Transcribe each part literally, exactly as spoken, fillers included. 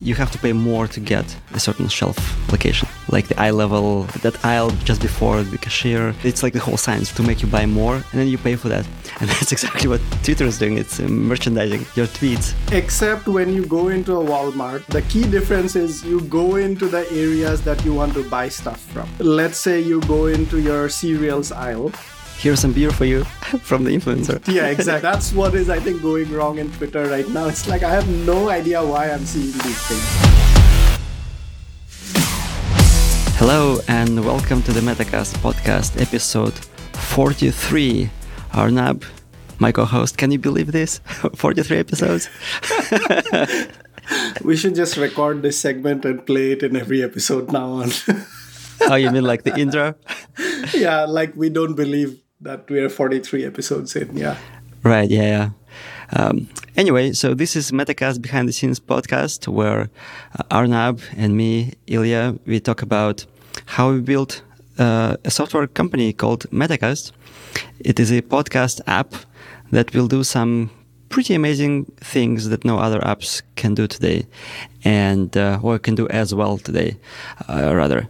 You have to pay more to get a certain shelf location, like the eye level, that aisle just before the cashier. It's like the whole science to make you buy more, and then you pay for that. And that's exactly what Twitter is doing. It's uh, merchandising your tweets. Except when you go into a Walmart, the key difference is you go into the areas that you want to buy stuff from. Let's say you go into your cereals aisle. Here's some beer for you from the influencer. Yeah, exactly. That's what is, I think, going wrong in Twitter right now. It's like I have no idea why I'm seeing these things. Hello and welcome to the Metacast podcast, episode forty-three. Arnab, my co-host, can you believe this? forty-three episodes? We should just record this segment and play it in every episode now on. Oh, you mean like the intro? Yeah, like we don't believe that we're forty-three episodes in, yeah. Right, yeah, yeah. Um, anyway, so this is Metacast Behind the Scenes podcast where uh, Arnab and me, Ilya, we talk about how we built uh, a software company called Metacast. It is a podcast app that will do some pretty amazing things that no other apps can do today, and uh, or can do as well today, uh, rather.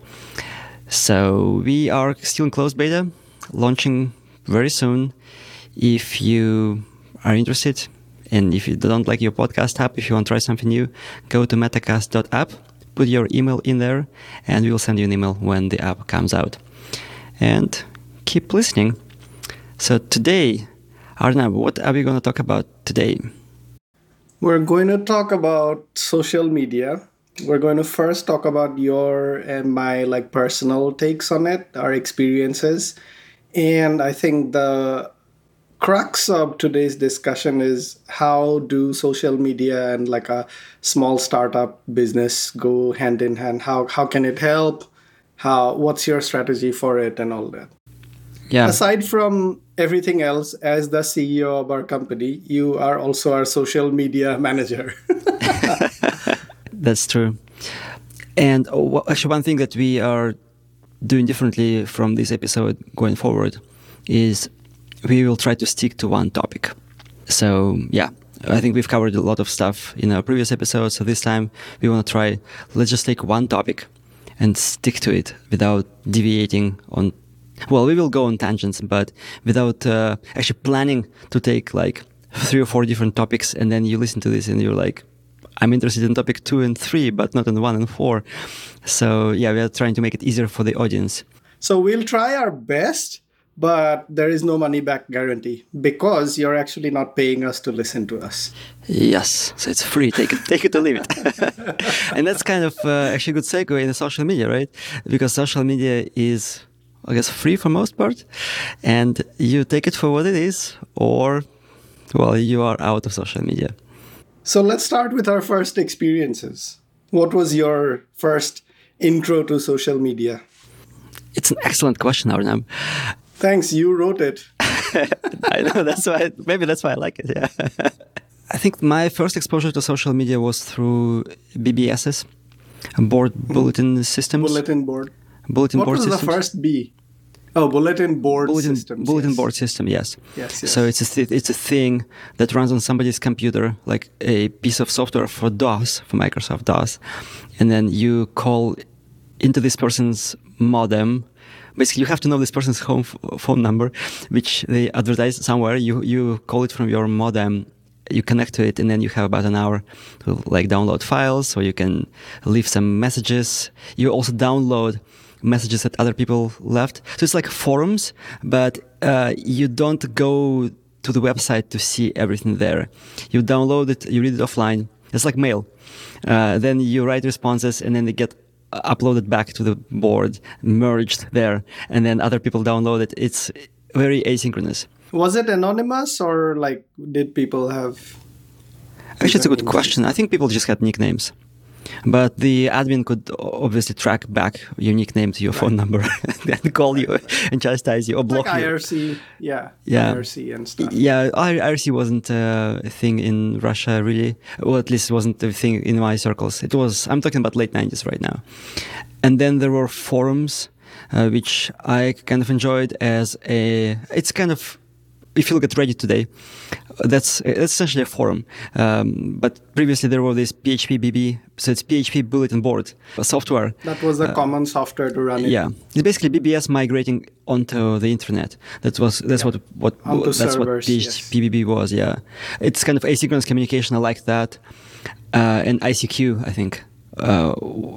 So we are still in closed beta, launching very soon. If you are interested, and if you don't like your podcast app, if you want to try something new, go to metacast dot app, put your email in there, and we will send you an email when the app comes out. And keep listening. So today, Arnab, what are we going to talk about today? We're going to talk about social media. We're going to first talk about your and my like personal takes on it, our experiences. And I think the crux of today's discussion is how do social media and like a small startup business go hand in hand? How how can it help? How what's your strategy for it and all that? Yeah. Aside from everything else, as the C E O of our company, you are also our social media manager. That's true. And uh, actually, one thing that we are doing differently from this episode going forward is we will try to stick to one topic. So, yeah, I think we've covered a lot of stuff in our previous episodes. So this time we want to try, let's just take one topic and stick to it without deviating on. Well, we will go on tangents, but without uh, actually planning to take like three or four different topics. And then you listen to this and you're like, I'm interested in topic two and three, but not in one and four. So yeah, we are trying to make it easier for the audience. So we'll try our best, but there is no money back guarantee because you're actually not paying us to listen to us. Yes, so it's free. Take it, take it or leave it. And that's kind of uh, actually a good segue in the social media, right? Because social media is, I guess, free for most part, and you take it for what it is, or well, you are out of social media. So let's start with our first experiences. What was your first intro to social media? It's an excellent question, Arnab. Thanks, you wrote it. I know, that's why, maybe that's why I like it, yeah. I think my first exposure to social media was through B B Ss, board bulletin systems. Bulletin board. Bulletin what board was systems. the first B? Oh, bulletin board bulletin, systems. Bulletin yes. board system, yes. Yes, yes. So it's a th- it's a thing that runs on somebody's computer, like a piece of software for DOS, for Microsoft DOS, and then you call into this person's modem. Basically, you have to know this person's home f- phone number, which they advertise somewhere. You you call it from your modem. You connect to it, and then you have about an hour to like download files, or you can leave some messages. You also download messages that other people left. So it's like forums, but uh, you don't go to the website to see everything there. You download it, you read it offline. It's like mail. Uh, then you write responses, and then they get uploaded back to the board, merged there, and then other people download it. It's very asynchronous. Was it anonymous, or like did people have... Actually, it's a good question. I think people just had nicknames. But the admin could obviously track back your nickname to your right. phone number and call you and chastise you or block like you. I R C, yeah, yeah, I R C and stuff. Yeah, I R C wasn't a thing in Russia really. Well, at least it wasn't a thing in my circles. It was, I'm talking about late nineties right now. And then there were forums, uh, which I kind of enjoyed as a, it's kind of if you look at Reddit today, that's, that's essentially a forum. Um, but previously there was this P H P B B, so it's P H P bulletin board software. That was a uh, common software to run it. Yeah, it's basically B B S migrating onto the internet. That was that's yeah. what what onto that's servers, what P H P B B yes. was. Yeah, it's kind of asynchronous communication. I like that, uh, and I C Q. I think. Uh,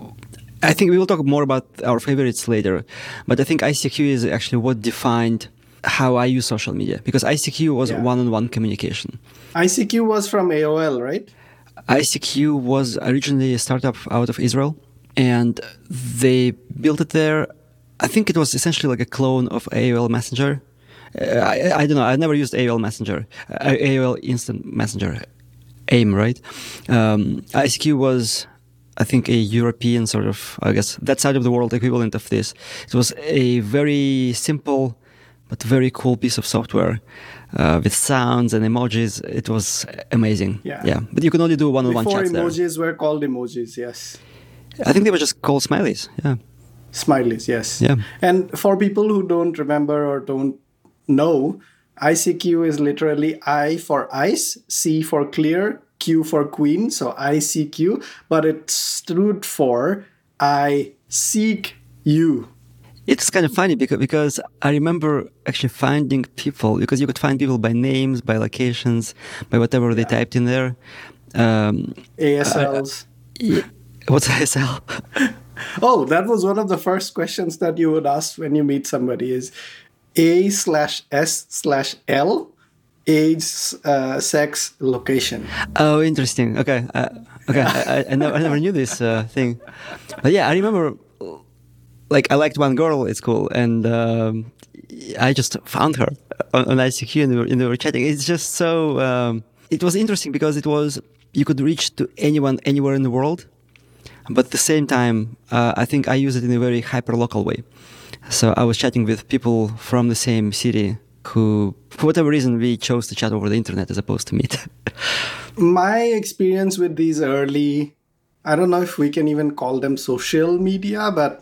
I think we will talk more about our favorites later, but I think I C Q is actually what defined how I use social media, because I C Q was yeah. one-on-one communication. I C Q was from A O L, right? I C Q was originally a startup out of Israel, and they built it there. I think it was essentially like a clone of A O L Messenger. Uh, I, I don't know. I never used A O L Messenger, uh, A O L Instant Messenger, AIM, right? Um, I C Q was, I think, a European sort of, I guess, that side of the world equivalent of this. It was a very simple but very cool piece of software uh, with sounds and emojis. It was amazing. Yeah. yeah. But you can only do one-on-one chats there. Before emojis were called emojis, yes. I think they were just called smileys. Yeah. Smileys, yes. Yeah. And for people who don't remember or don't know, I C Q is literally I for ice, C for clear, Q for queen. So I C Q, but it stood for I seek you. It's kind of funny because because I remember actually finding people, because you could find people by names, by locations, by whatever yeah. they typed in there. Um, A S Ls. Uh, yeah. What's A S L? Oh, that was one of the first questions that you would ask when you meet somebody is A slash S slash L, age, uh, sex, location. Oh, interesting. Okay. Uh, okay. I, I, I, never, I never knew this uh, thing. But yeah, I remember... Like, I liked one girl at school, and um, I just found her on, on I C Q, and we, were, and we were chatting. It's just so... Um, it was interesting because it was... You could reach to anyone, anywhere in the world. But at the same time, uh, I think I use it in a very hyper-local way. So I was chatting with people from the same city who, for whatever reason, we chose to chat over the internet as opposed to meet. My experience with these early... I don't know if we can even call them social media, but...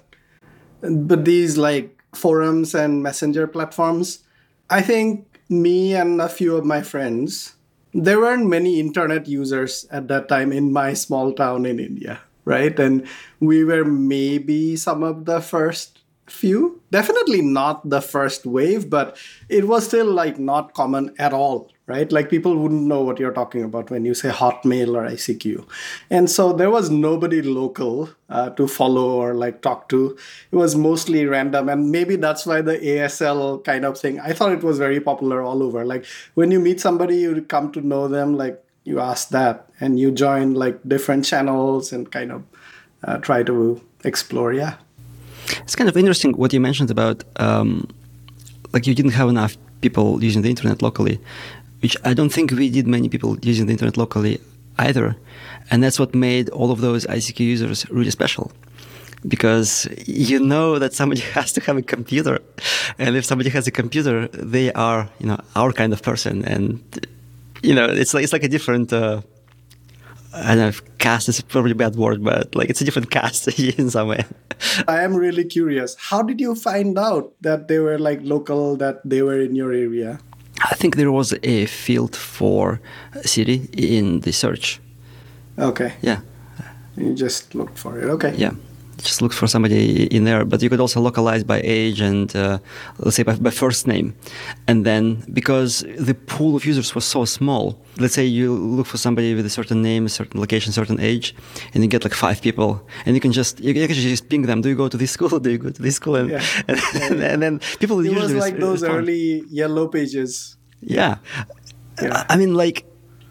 But these like forums and messenger platforms, I think me and a few of my friends, there weren't many internet users at that time in my small town in India, right? And we were maybe some of the first few, definitely not the first wave, but it was still like not common at all, right? Like people wouldn't know what you're talking about when you say Hotmail or I C Q. And so there was nobody local uh, to follow or like talk to. It was mostly random. And maybe that's why the A S L kind of thing, I thought it was very popular all over. Like when you meet somebody, you come to know them, like you ask that and you join like different channels and kind of uh, try to explore. Yeah. It's kind of interesting what you mentioned about, um, like you didn't have enough people using the internet locally, which I don't think we did many people using the internet locally either. And that's what made all of those I C Q users really special. Because you know that somebody has to have a computer. And if somebody has a computer, they are, you know, our kind of person. And, you know, it's like, it's like a different... Uh, I don't know if caste is probably a bad word, but like it's a different caste in some way. I am really curious. How did you find out that they were like local, that they were in your area? I think there was a field for city in the search. Okay. Yeah. You just looked for it. Okay. Yeah. Just look for somebody in there, but you could also localize by age and uh, let's say by, by first name. And then because the pool of users was so small, let's say you look for somebody with a certain name, a certain location, certain age, and you get like five people, and you can just you can just ping them. Do you go to this school? Do you go to this school? And yeah. and, and, and then people it usually was like respond. those early yellow pages. Yeah, yeah. I mean like.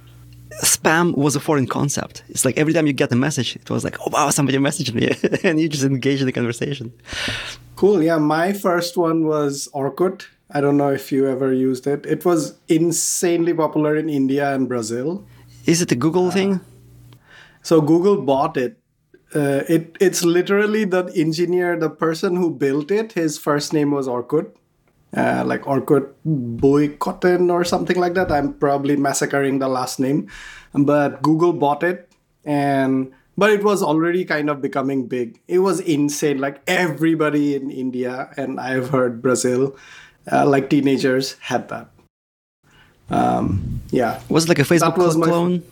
Spam was a foreign concept. It's like every time you get a message, it was like, oh, wow, somebody messaged me. And you just engage in the conversation. Cool. Yeah. My first one was Orkut. I don't know if you ever used it. It was insanely popular in India and Brazil. Is it a Google uh, thing? So Google bought it. Uh, it. It's literally the engineer, the person who built it, his first name was Orkut. Uh, like Orkut Boykotten or something like that. I'm probably massacring the last name. But Google bought it. and But it was already kind of becoming big. It was insane. Like everybody in India, and I've heard Brazil, uh, like teenagers had that. Um, yeah. Was it like a Facebook That was my- clone?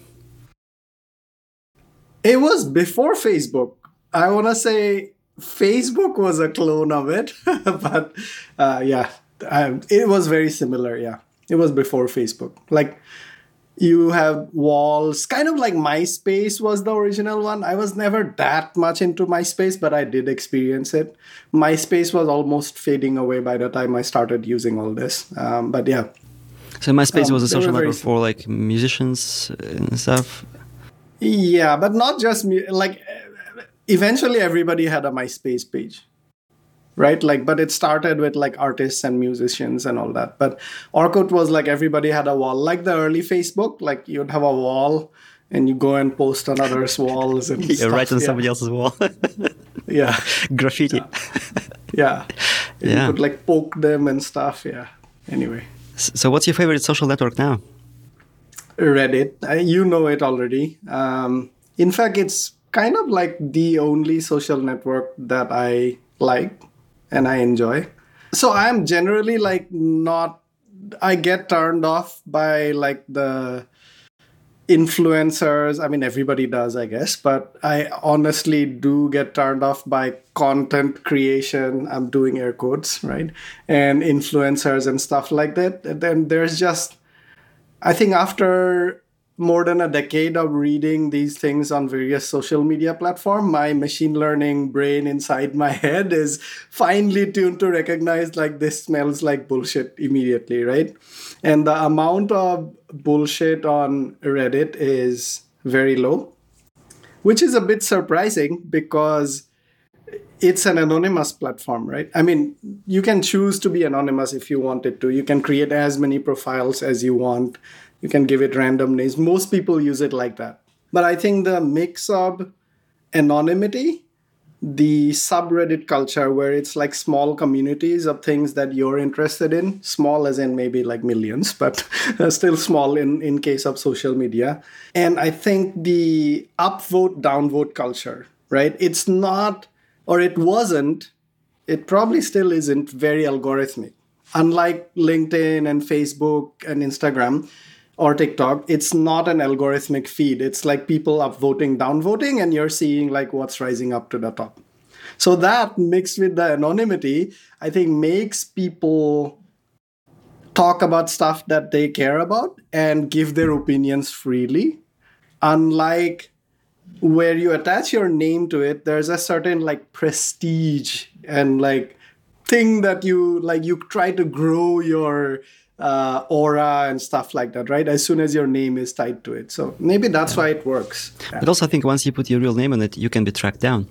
It was before Facebook. I want to say Facebook was a clone of it, but uh, yeah, um, it was very similar. Yeah, it was before Facebook. Like you have walls, kind of like MySpace was the original one. I was never that much into MySpace, but I did experience it. MySpace was almost fading away by the time I started using all this. Um, but yeah. So MySpace Um, was a they were social very network for like musicians and stuff. Yeah, but not just me. Like, eventually, everybody had a MySpace page, right? Like, but it started with like artists and musicians and all that. But Orkut was like everybody had a wall, like the early Facebook. Like, you'd have a wall, and you go and post on others' walls and Yeah, stuff. right on yeah. somebody else's wall. Yeah, Graffiti. yeah. And Yeah. You could like poke them and stuff. Yeah. Anyway, S- So, what's your favorite social network now? Reddit. I, you know it already. Um, in fact, it's kind of like the only social network that I like and I enjoy. So I'm generally like not, I get turned off by like the influencers. I mean, everybody does, I guess, but I honestly do get turned off by content creation. I'm doing air quotes, right? And influencers and stuff like that. And then there's just, I think after more than a decade of reading these things on various social media platforms, my machine learning brain inside my head is finely tuned to recognize like this smells like bullshit immediately, right? And the amount of bullshit on Reddit is very low, which is a bit surprising because it's an anonymous platform, right? I mean, you can choose to be anonymous if you wanted to. You can create as many profiles as you want. You can give it random names. Most people use it like that. But I think the mix of anonymity, the subreddit culture where it's like small communities of things that you're interested in, small as in maybe like millions, but still small in, in case of social media. And I think the upvote, downvote culture, right? It's not, or it wasn't, it probably still isn't very algorithmic. Unlike LinkedIn and Facebook and Instagram or TikTok, it's not an algorithmic feed. It's like people upvoting, downvoting, and you're seeing like what's rising up to the top. So that mixed with the anonymity, I think makes people talk about stuff that they care about and give their opinions freely. Unlike where you attach your name to it, there's a certain like prestige and like thing that you like you try to grow your uh, aura and stuff like that, right? As soon as your name is tied to it. So maybe that's yeah. why it works. Yeah. But also I think once you put your real name on it, you can be tracked down.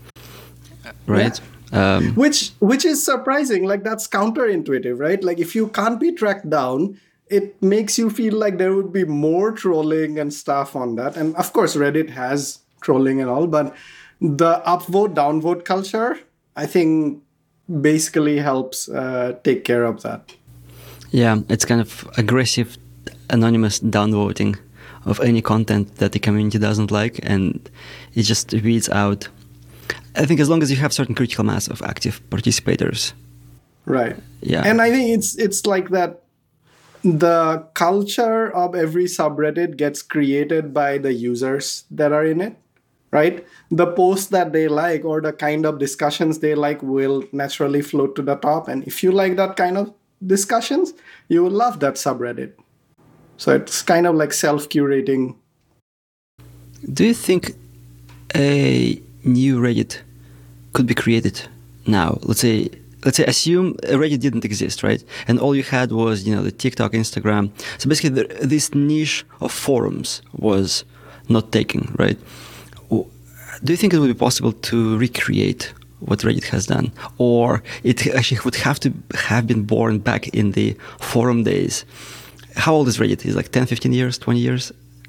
Right? Yeah. Um, which which is surprising. Like that's counterintuitive, right? Like if you can't be tracked down, it makes you feel like there would be more trolling and stuff on that. And of course, Reddit has trolling and all, but the upvote, downvote culture, I think basically helps uh, take care of that. Yeah, it's kind of aggressive, anonymous downvoting of any content that the community doesn't like, and it just weeds out. I think as long as you have certain critical mass of active participators. Right. Yeah. And I think it's it's like that the culture of every subreddit gets created by the users that are in it, right? The posts that they like or the kind of discussions they like will naturally float to the top. And if you like that kind of discussions, you will love that subreddit. So it's kind of like self-curating. Do you think a new Reddit could be created now? Let's say Let's say, assume Reddit didn't exist, right? And all you had was, you know, the TikTok, Instagram. So basically, the, this niche of forums was not taken, right? Do you think it would be possible to recreate what Reddit has done? Or it actually would have to have been born back in the forum days? How old is Reddit? Is it like ten, fifteen years, twenty years?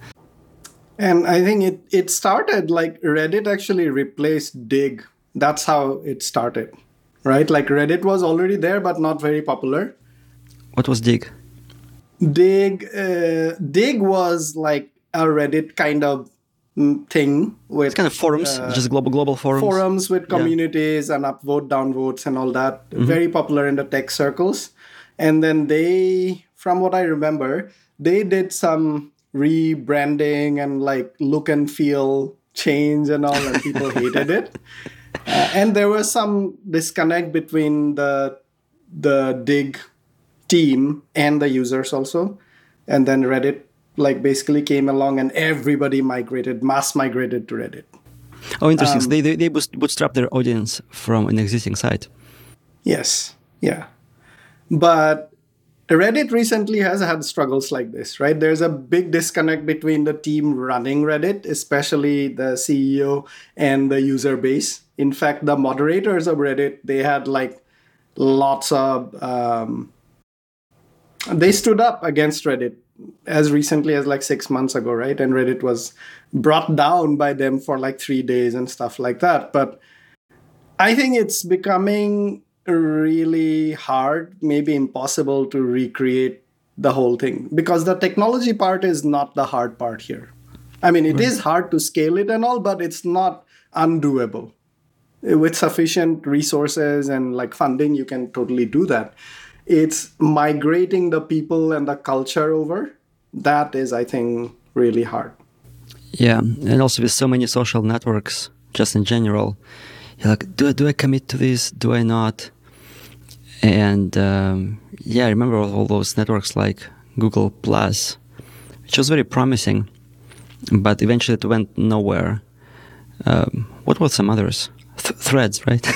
And I think it, it started like Reddit actually replaced Dig. That's how it started. Right? Like Reddit was already there, but not very popular. What was Dig? Dig, uh, Dig was like a Reddit kind of thing with it's kind of forums, uh, just global global forums. Forums with communities yeah. and upvote, downvotes, and all that. Mm-hmm. Very popular in the tech circles. And then they, from what I remember, they did some rebranding and like look and feel change and all, and people hated it. Uh, and there was some disconnect between the the Digg team and the users also. And then Reddit like basically came along and everybody migrated, mass migrated to Reddit. Oh, interesting. Um, so they, they, they bootstrap their audience from an existing site. Yes. Yeah. But Reddit recently has had struggles like this, right? There's a big disconnect between the team running Reddit, especially the C E O and the user base. In fact, the moderators of Reddit, they had like lots of... Um, they stood up against Reddit as recently as like six months ago, right? And Reddit was brought down by them for like three days and stuff like that. But I think it's becoming really hard, maybe impossible to recreate the whole thing, because the technology part is not the hard part here. I mean, it right. is hard to scale it and all, but it's not undoable. With sufficient resources and like funding, you can totally do that. It's migrating the people and the culture over. That is, I think, really hard. Yeah, and also with so many social networks, just in general, you're like, do, do I commit to this? Do I not? And um, yeah, I remember all, all those networks like Google Plus, which was very promising, but eventually it went nowhere. Um, what were some others? Th- threads, right?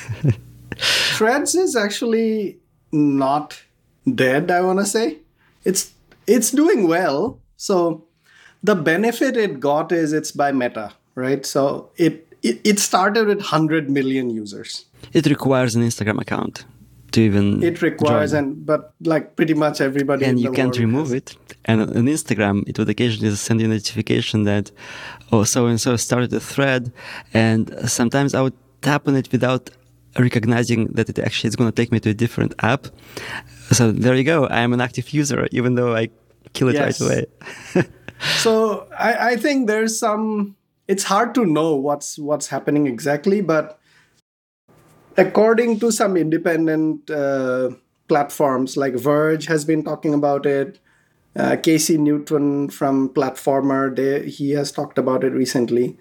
Threads is actually not dead, I want to say. It's it's doing well. So the benefit it got is it's by Meta, right? So it, it, it started with one hundred million users. It requires an Instagram account to even It requires, join. and but like pretty much everybody and in you the can't world remove has. it. And on Instagram, it would occasionally send you a notification that, oh, so-and-so started a thread. And sometimes I would tap on it without recognizing that it actually is going to take me to a different app. So there you go. I am an active user, even though I kill it Yes. right away. So I, I think there's some, it's hard to know what's what's happening exactly, but according to some independent uh, platforms like Verge has been talking about it, uh, Casey Newton from Platformer, they, he has talked about it recently.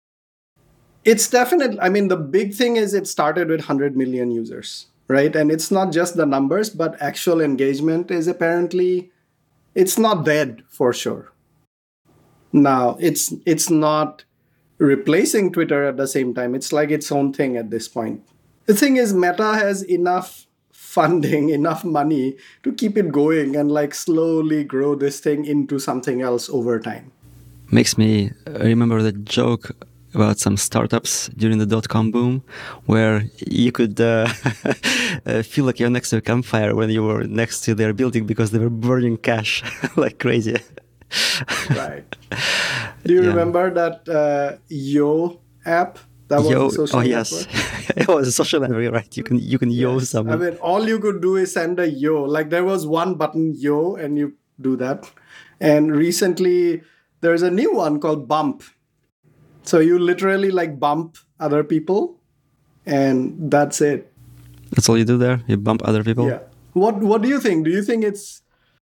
It's definitely, I mean, the big thing is it started with one hundred million users, right? And it's not just the numbers, but actual engagement is apparently, it's not dead for sure. Now, it's it's not replacing Twitter at the same time. It's like its own thing at this point. The thing is, Meta has enough funding, enough money to keep it going and like slowly grow this thing into something else over time. Makes me remember the joke about some startups during the dot-com boom, where you could uh, feel like you're next to a campfire when you were next to their building because they were burning cash like crazy. Right. Do you Yeah. remember that uh, Yo app? That was Yo, a social oh yes, network? it was a social network, right? You can you can yo Yes. I someone. mean, all you could do is send a yo. Like there was one button, yo, and you do that. And recently, there's a new one called Bump. So you literally like bump other people, and that's it. That's all you do there. You bump other people. Yeah. What What do you think? Do you think it's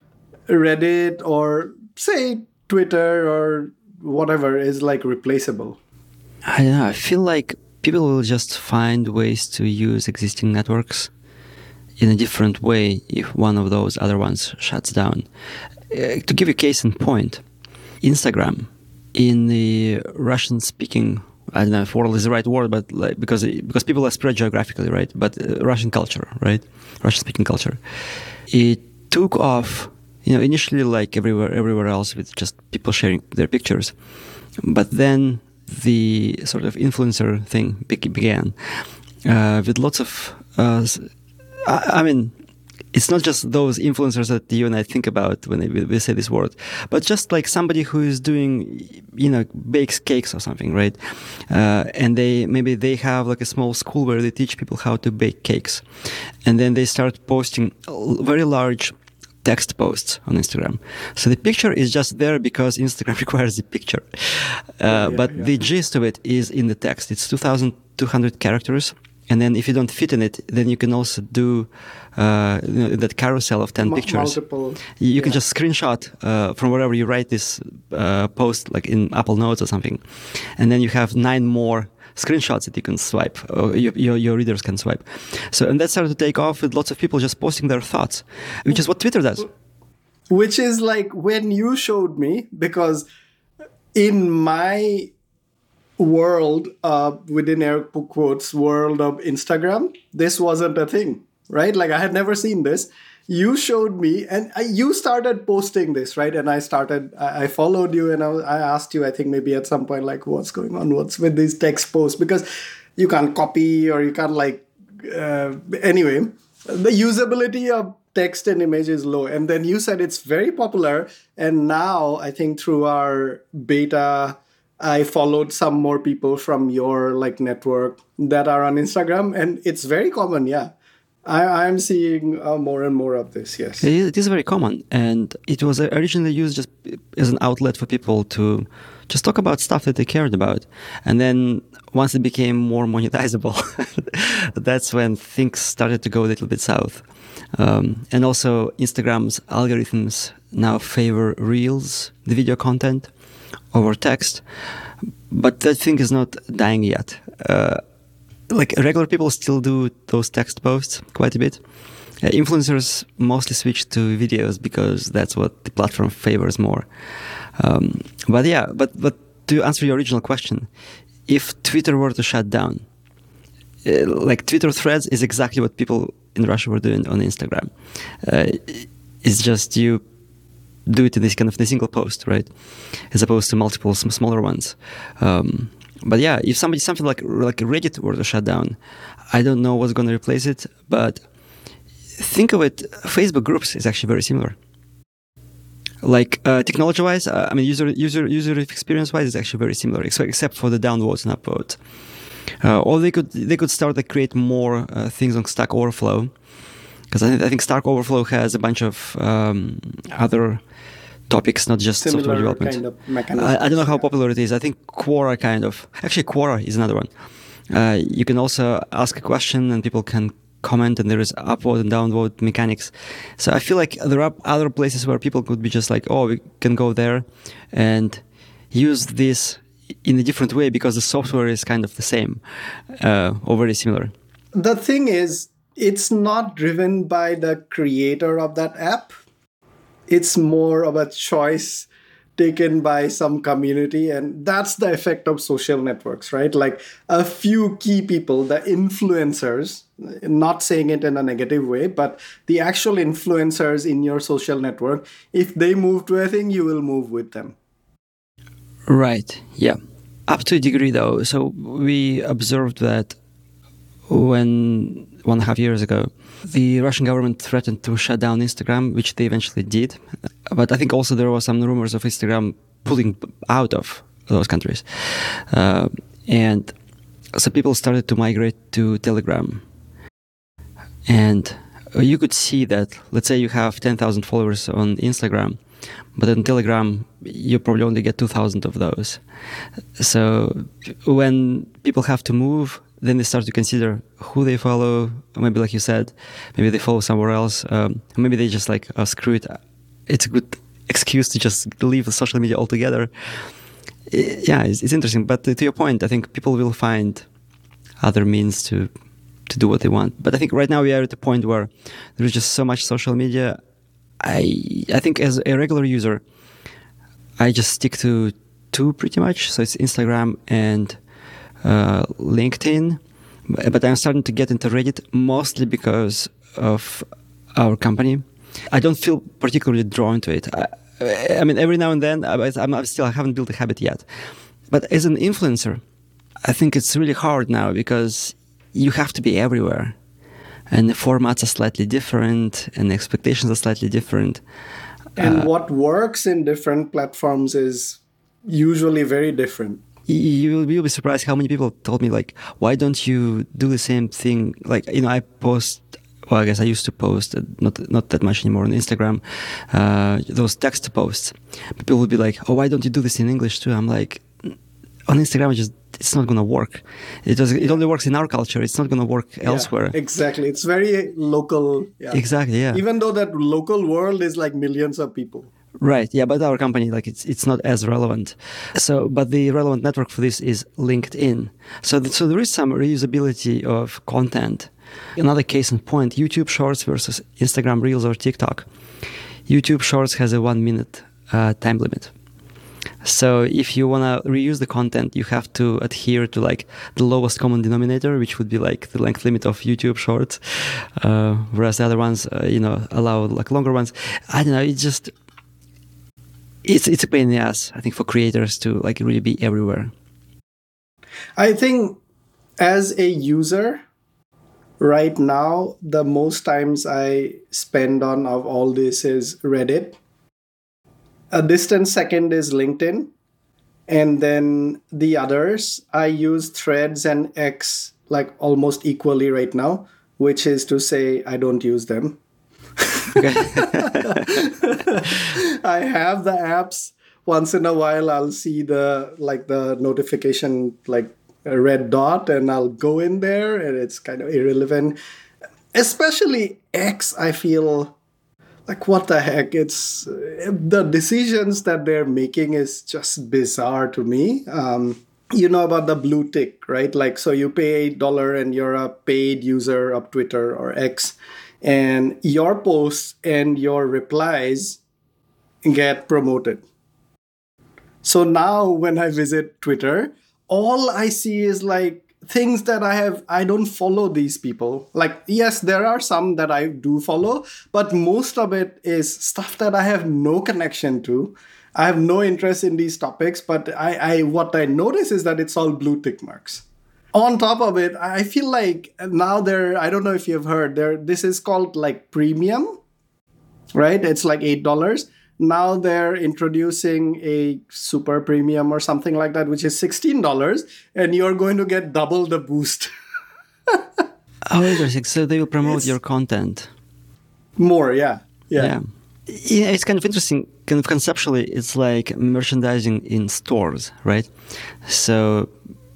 Reddit or say Twitter or whatever is like replaceable? I don't know. I feel like people will just find ways to use existing networks in a different way if one of those other ones shuts down. Uh, to give you a case in point, Instagram in the Russian-speaking, I don't know if world is the right word, but like, because because people are spread geographically, right? But uh, Russian culture, right? Russian-speaking culture, it took off. You know, initially like everywhere, everywhere else, with just people sharing their pictures, but then the sort of influencer thing be- began uh, with lots of. Uh, I, I mean, it's not just those influencers that you and I think about when we, we say this word, but just like somebody who is doing, you know, bakes cakes or something, right? Uh, and they maybe they have like a small school where they teach people how to bake cakes, and then they start posting very large text posts on Instagram. So the picture is just there because Instagram requires the picture. Uh, yeah, but yeah. the gist of it is in the text. It's two thousand two hundred characters And then if you don't fit in it, then you can also do uh, you know, that carousel of ten M- pictures. Multiple. You yeah. can just screenshot uh, from wherever you write this uh, post, like in Apple Notes or something. And then you have nine more screenshots that you can swipe, or your, your, your readers can swipe. So, and that started to take off with lots of people just posting their thoughts, which is what Twitter does. Which is like when you showed me, because in my world, uh, within air quotes, world of Instagram, this wasn't a thing, right? Like I had never seen this. You showed me, and I, you started posting this, right? And I started, I, I followed you, and I, I asked you, I think maybe at some point, like, what's going on? What's with these text posts? Because you can't copy or you can't like, uh, anyway, the usability of text and image is low. And then you said it's very popular. And now I think through our beta, I followed some more people from your like network that are on Instagram, and it's very common. Yeah. I, I'm seeing uh, more and more of this, yes. It is very common, and it was originally used just as an outlet for people to just talk about stuff that they cared about. And then once it became more monetizable, that's when things started to go a little bit south. Um, and also Instagram's algorithms now favor Reels, the video content, over text. But that thing is not dying yet. Uh, Like regular people still do those text posts quite a bit. Uh, influencers mostly switch to videos because that's what the platform favors more. Um, but yeah, but but to answer your original question, if Twitter were to shut down, uh, like Twitter Threads is exactly what people in Russia were doing on Instagram. Uh, it's just you do it in this kind of the single post, right, as opposed to multiple some smaller ones. Um, But yeah, if somebody something like like Reddit were to shut down, I don't know what's going to replace it. But think of it, Facebook groups is actually very similar. Like uh, technology-wise, uh, I mean, user user user experience-wise, it's actually very similar, except except for the downvotes and upvotes. Uh, or they could they could start to create more uh, things on Stack Overflow, because I, th- I think Stack Overflow has a bunch of um, other topics, not just Similar software development. Kind of mechanisms. I, I don't know how popular it is. I think Quora kind of. Actually, Quora is another one. Uh, you can also ask a question and people can comment, and there is upvote and downvote mechanics. So I feel like there are other places where people could be just like, oh, we can go there and use this in a different way because the software is kind of the same uh, or very similar. The thing is, it's not driven by the creator of that app. It's more of a choice taken by some community. And that's the effect of social networks, right? Like a few key people, the influencers, not saying it in a negative way, but the actual influencers in your social network, if they move to a thing, you will move with them. Right. Yeah. Up to a degree, though. So we observed that when one and a half years ago, the Russian government threatened to shut down Instagram, which they eventually did. But I think also there were some rumors of Instagram pulling out of those countries. Uh, and so people started to migrate to Telegram. And you could see that, let's say you have ten thousand followers on Instagram, but on Telegram, you probably only get two thousand of those. So when people have to move, then they start to consider who they follow. Maybe, like you said, maybe they follow somewhere else. Um, maybe they just like, oh, screw it. It's a good excuse to just leave social media altogether. It, yeah, it's, it's interesting. But to your point, I think people will find other means to to do what they want. But I think right now we are at the point where there's just so much social media. I I think as a regular user, I just stick to two pretty much. So it's Instagram and uh, LinkedIn. But I'm starting to get into Reddit mostly because of our company. I don't feel particularly drawn to it. I, I mean, every now and then, I, I'm, I'm still I haven't built a habit yet. But as an influencer, I think it's really hard now because you have to be everywhere. And the formats are slightly different, and the expectations are slightly different. And uh, what works in different platforms is usually very different. You will, you'll be surprised how many people told me, like, why don't you do the same thing? Like, you know, I post, well, I guess I used to post, uh, not not that much anymore on Instagram, uh, those text posts. People would be like, oh, why don't you do this in English too? I'm like, on Instagram, I just it's not going to work. It does. It only works in our culture. It's not going to work Yeah, elsewhere. exactly. It's very local. Yeah. Exactly. Yeah. Even though that local world is like millions of people. Right. Yeah. But our company, like, it's it's not as relevant. So, but the relevant network for this is LinkedIn. So, th- so there is some reusability of content. Another case in point: YouTube Shorts versus Instagram Reels or TikTok. YouTube Shorts has a one minute uh, time limit. So if you want to reuse the content, you have to adhere to like the lowest common denominator, which would be like the length limit of YouTube Shorts, uh, whereas the other ones, uh, you know, allow like longer ones. I don't know. It's just it's it's a pain in the ass, I think, for creators to like really be everywhere. I think as a user, right now, the most times I spend on of all this is Reddit. A distant second is LinkedIn. And then the others, I use Threads and X like almost equally right now, which is to say I don't use them. I have the apps. Once in a while, I'll see the like the notification like a red dot and I'll go in there and it's kind of irrelevant. Especially X, I feel like, what the heck? It's the decisions that they're making is just bizarre to me. Um, you know about the blue tick, right? Like, so you pay eight dollars and you're a paid user of Twitter or X, and your posts and your replies get promoted. So now when I visit Twitter, all I see is like things that I have, I don't follow these people. Like, yes, there are some that I do follow, but most of it is stuff that I have no connection to. I have no interest in these topics, but I, I what I notice is that it's all blue tick marks. On top of it, I feel like now there, I don't know if you've heard, there, this is called like premium, right? It's like eight dollars. Now they're introducing a super premium or something like that, which is sixteen dollars, and you're going to get double the boost. Oh, interesting. So they will promote It's- your content. More, yeah. Yeah. Yeah. Yeah, it's kind of interesting. Kind of conceptually, it's like merchandising in stores, right? So,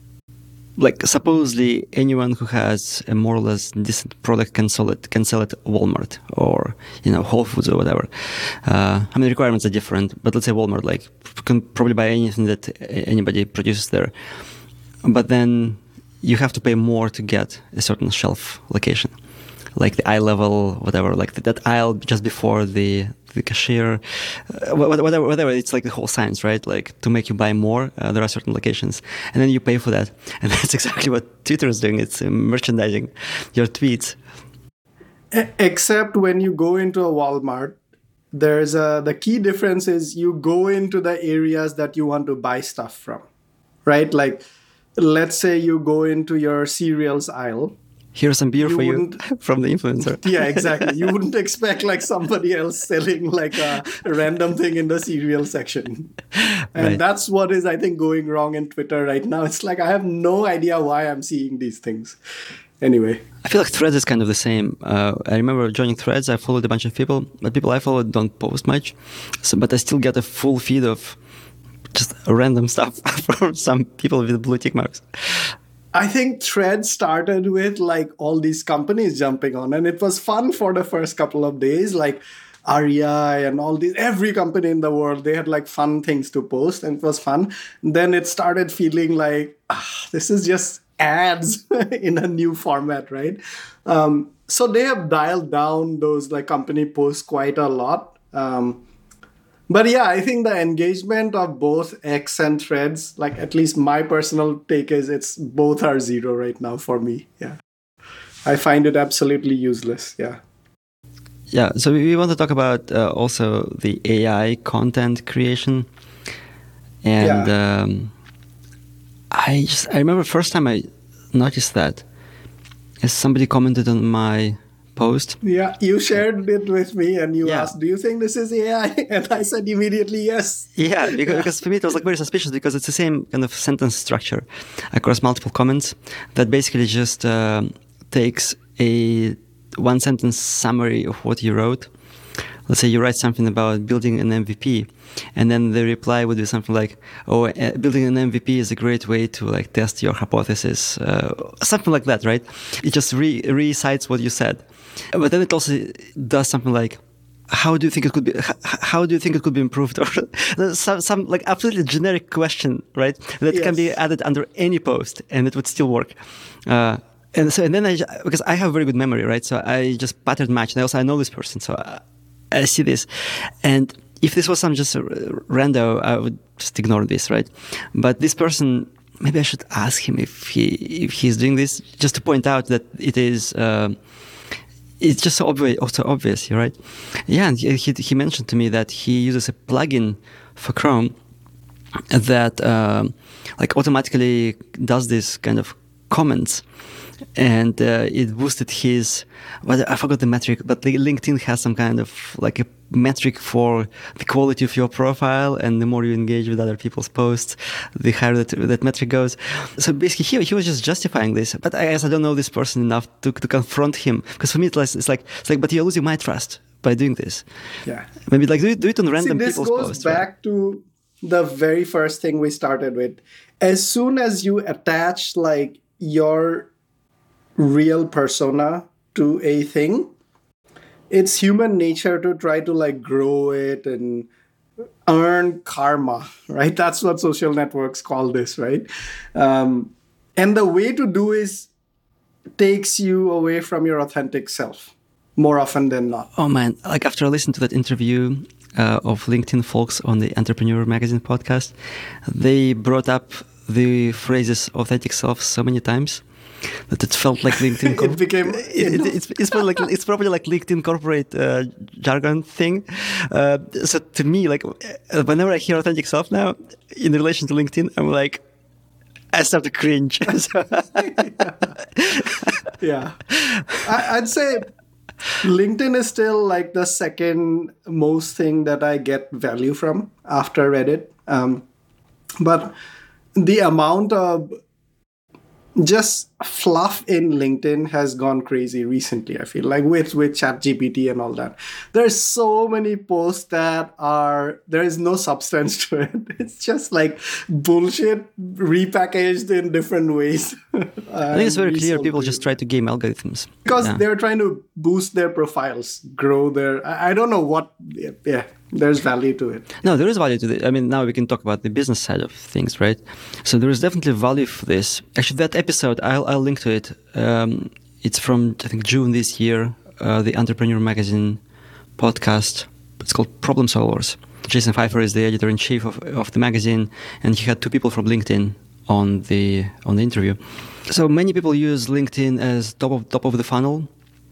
like, supposedly anyone who has a more or less decent product can sell it, can sell it at Walmart or, you know, Whole Foods or whatever. Uh, I mean, the requirements are different, but let's say Walmart, like, can probably buy anything that anybody produces there. But then you have to pay more to get a certain shelf location, like the eye level, whatever, like that aisle just before the the cashier, uh, whatever, whatever. It's like the whole science, right? Like to make you buy more, uh, there are certain locations, and then you pay for that. And that's exactly what Twitter is doing. It's uh, merchandising your tweets. E- Except when you go into a Walmart, there's a, the key difference is you go into the areas that you want to buy stuff from, right? Like, let's say you go into your cereals aisle. Here's some beer You for you wouldn't- from the influencer. Yeah, exactly. You wouldn't expect like somebody else selling like a random thing in the cereal section. And Right. that's what is, I think, going wrong in Twitter right now. It's like I have no idea why I'm seeing these things. Anyway. I feel like Threads is kind of the same. Uh, I remember joining Threads. I followed a bunch of people, but people I followed don't post much. So, but I still get a full feed of just random stuff from some people with blue tick marks. I think Threads started with like all these companies jumping on, and it was fun for the first couple of days. Like R E I and all these, every company in the world, they had like fun things to post, and it was fun. Then it started feeling like, ah, this is just ads in a new format, right? Um, so they have dialed down those like company posts quite a lot. Um, But yeah, I think the engagement of both X and Threads, like at least my personal take is it's both are zero right now for me. Yeah. I find it absolutely useless. Yeah. Yeah, so we want to talk about uh, also the A I content creation. And Yeah. um, I just, I remember first time I noticed that as somebody commented on my post. Yeah. You shared it with me and you Yeah. asked, do you think this is A I? And I said immediately yes. Yeah, because, because for me it was like very suspicious because it's the same kind of sentence structure across multiple comments that basically just um takes a one sentence summary of what you wrote, let's say you write something about building an M V P, and then the reply would be something like, "Oh, uh, building an M V P is a great way to like test your hypothesis," uh, something like that, right? It just re recites what you said, but then it also does something like, how do you think it could be? How do you think it could be improved? Or some, some like absolutely generic question, right? That yes. can be added under any post, and it would still work. Uh, and so, and then I, because I have very good memory, right? So I just pattern match, and also I know this person, so I, I see this. And if this was some just rando, I would just ignore this, right? But this person, maybe I should ask him if he if he's doing this, just to point out that it is. Uh, It's just so obvious, also obvious, right? Yeah, and he, he mentioned to me that he uses a plugin for Chrome that uh, like automatically does this kind of comments, and uh, it boosted his. Well, I forgot the metric, but LinkedIn has some kind of like a metric for the quality of your profile, and the more you engage with other people's posts, the higher that, that metric goes. So basically, he, he was just justifying this, but I guess I don't know this person enough to to confront him, because for me it's like it's like, it's like but you're losing my trust by doing this. Yeah, maybe like do it, do it on random See, people's posts. This goes back right? to the very first thing we started with. As soon as you attach like your real persona to a thing, it's human nature to try to like grow it and earn karma, right? That's what social networks call this, right? Um, and the way to do is takes you away from your authentic self more often than not. Oh man, like after I listened to that interview uh, of LinkedIn folks on the Entrepreneur Magazine podcast, they brought up the phrases authentic self so many times that it felt like LinkedIn. It became. It, it, it's it's probably like it's probably like LinkedIn corporate uh, jargon thing. Uh, so to me, like whenever I hear authentic self now in relation to LinkedIn, I'm like, I start to cringe. yeah, yeah. I, I'd say LinkedIn is still like the second most thing that I get value from after Reddit, um, but the amount of just fluff in LinkedIn has gone crazy recently, I feel like, with, with ChatGPT and all that. There's so many posts that are, there is no substance to it. It's just like bullshit repackaged in different ways. I think it's very clear people just try to game algorithms. Because yeah. they're trying to boost their profiles, grow their, I, I don't know what, yeah. There's value to it. No, there is value to it. I mean, now we can talk about the business side of things, right? So there is definitely value for this. Actually, that episode, I'll, I'll link to it. Um, it's from, I think, June this year, uh, the Entrepreneur Magazine podcast. It's called Problem Solvers. Jason Pfeiffer is the editor-in-chief of, of the magazine, and he had two people from LinkedIn on the on the interview. So many people use LinkedIn as top of top of the funnel,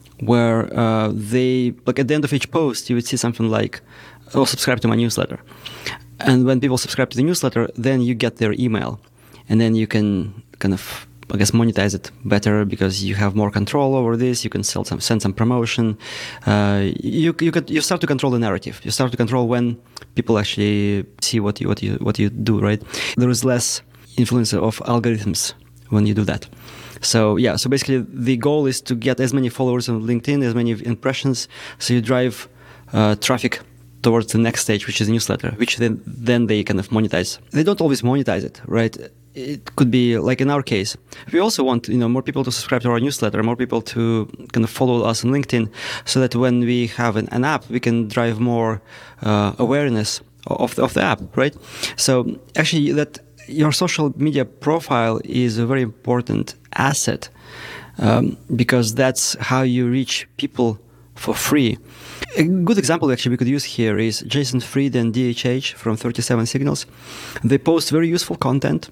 where uh, they, like at the end of each post, you would see something like, oh, subscribe to my newsletter. And when people subscribe to the newsletter, then you get their email. And then you can kind of, I guess, monetize it better because you have more control over this. You can sell some, send some promotion. Uh, you you could, you start to control the narrative. You start to control when people actually see what you what you what you do. Right? There is less influence of algorithms when you do that. So yeah, so basically the goal is to get as many followers on LinkedIn, as many impressions, so you drive uh, traffic towards the next stage, which is a newsletter, which then then they kind of monetize. They don't always monetize it, right? It could be like in our case. We also want, you know, more people to subscribe to our newsletter, more people to kind of follow us on LinkedIn, so that when we have an, an app, we can drive more uh, awareness of the, of the app, right? So actually, that your social media profile is a very important asset um, because that's how you reach people for free. A good example actually we could use here is Jason Fried and D H H from thirty-seven Signals. They post very useful content.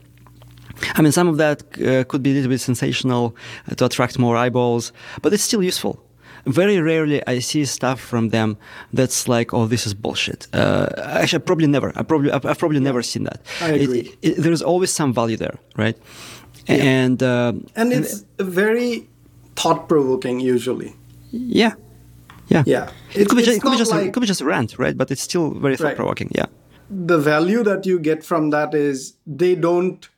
I mean, some of that uh, could be a little bit sensational uh, to attract more eyeballs, but it's still useful. Very rarely I see stuff from them that's like, oh, this is bullshit. Uh, actually, probably never. I probably, I've, I've probably never seen that. I agree. It, it, there's always some value there, right? Yeah. And uh, and it's and, very thought-provoking usually. Yeah. Yeah. Yeah. It, it, could, be just, it, could, be just, like, it could be just a rant, right? But it's still very thought-provoking, right. Yeah. The value that you get from that is they don't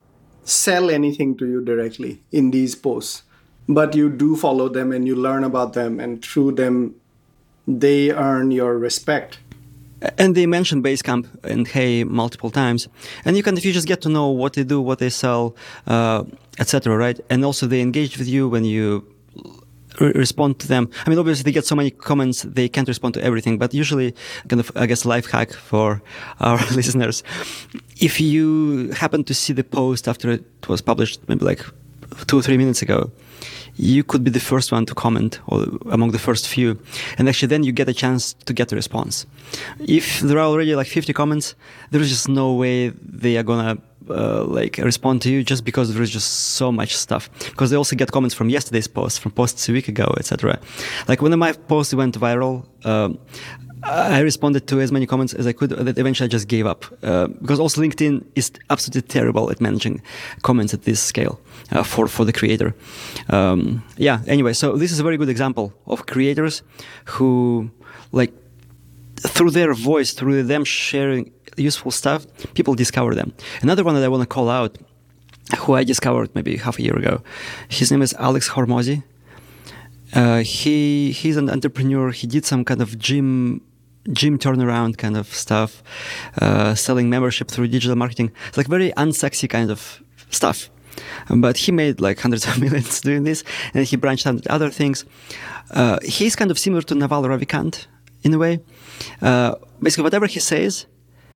sell anything to you directly in these posts, but you do follow them and you learn about them, and through them they earn your respect. And they mention Basecamp and Hey multiple times, and you can, if you just get to know what they do, what they sell, uh, et cetera. Right, and also they engage with you when you re- respond to them. I mean, obviously they get so many comments they can't respond to everything, but usually, kind of, I guess, life hack for our listeners: if you happen to see the post after it was published, maybe like two or three minutes ago, you could be the first one to comment, or among the first few, and actually then you get a chance to get a response. If there are already like fifty comments, there is just no way they are gonna uh, like respond to you, just because there is just so much stuff. Because they also get comments from yesterday's post, from posts a week ago, et cetera. Like when my post went viral, um, I responded to as many comments as I could, that eventually I just gave up. Uh, because also LinkedIn is absolutely terrible at managing comments at this scale uh, for, for the creator. Um, yeah, anyway, so this is a very good example of creators who, like, through their voice, through them sharing useful stuff, people discover them. Another one that I want to call out, who I discovered maybe half a year ago, his name is Alex Hormozi. Uh, he he's an entrepreneur. He did some kind of gym gym turnaround kind of stuff, uh, selling membership through digital marketing. It's like very unsexy kind of stuff. But he made like hundreds of millions doing this, and he branched out into other things. Uh, he's kind of similar to Naval Ravikant in a way. Uh, basically, whatever he says,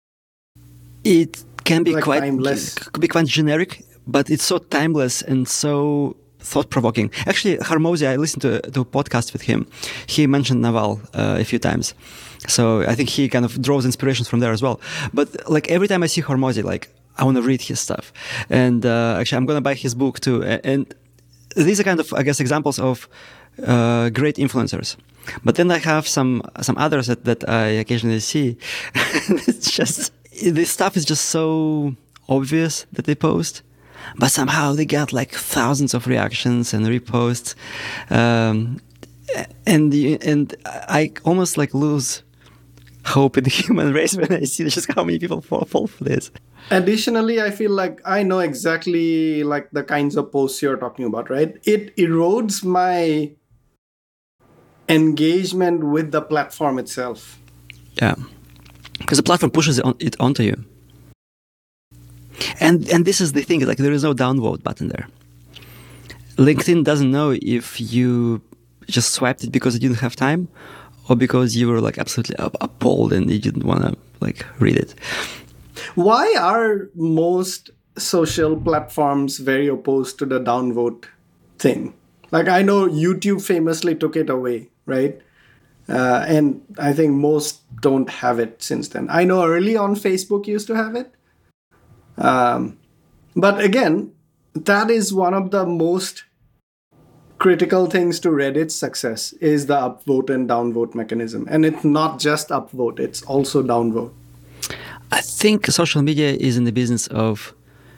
it can be like quite timeless. Could be quite generic, but it's so timeless and so thought-provoking. Actually, Hormozi, I listened to, to a podcast with him. He mentioned Naval uh, a few times. So I think he kind of draws inspirations from there as well. But like every time I see Hormozi, like I want to read his stuff. And uh, actually, I'm going to buy his book too. And these are kind of, I guess, examples of uh, great influencers. But then I have some some others that, that I occasionally see. It's just, this stuff is just so obvious that they post. But somehow they got like thousands of reactions and reposts, um, and and I almost like lose hope in the human race when I see just how many people fall, fall for this. Additionally, I feel like I know exactly like the kinds of posts you're talking about, right? It erodes my engagement with the platform itself. Yeah, because the platform pushes it, on, it onto you. And and this is the thing, like there is no downvote button there. LinkedIn doesn't know if you just swiped it because you didn't have time, or because you were like absolutely appalled and you didn't want to like read it. Why are most social platforms very opposed to the downvote thing? Like I know YouTube famously took it away, right? Uh, and I think most don't have it since then. I know early on Facebook used to have it. Um, but again, that is one of the most critical things to Reddit's success is the upvote and downvote mechanism. And it's not just upvote, it's also downvote. I think social media is in the business of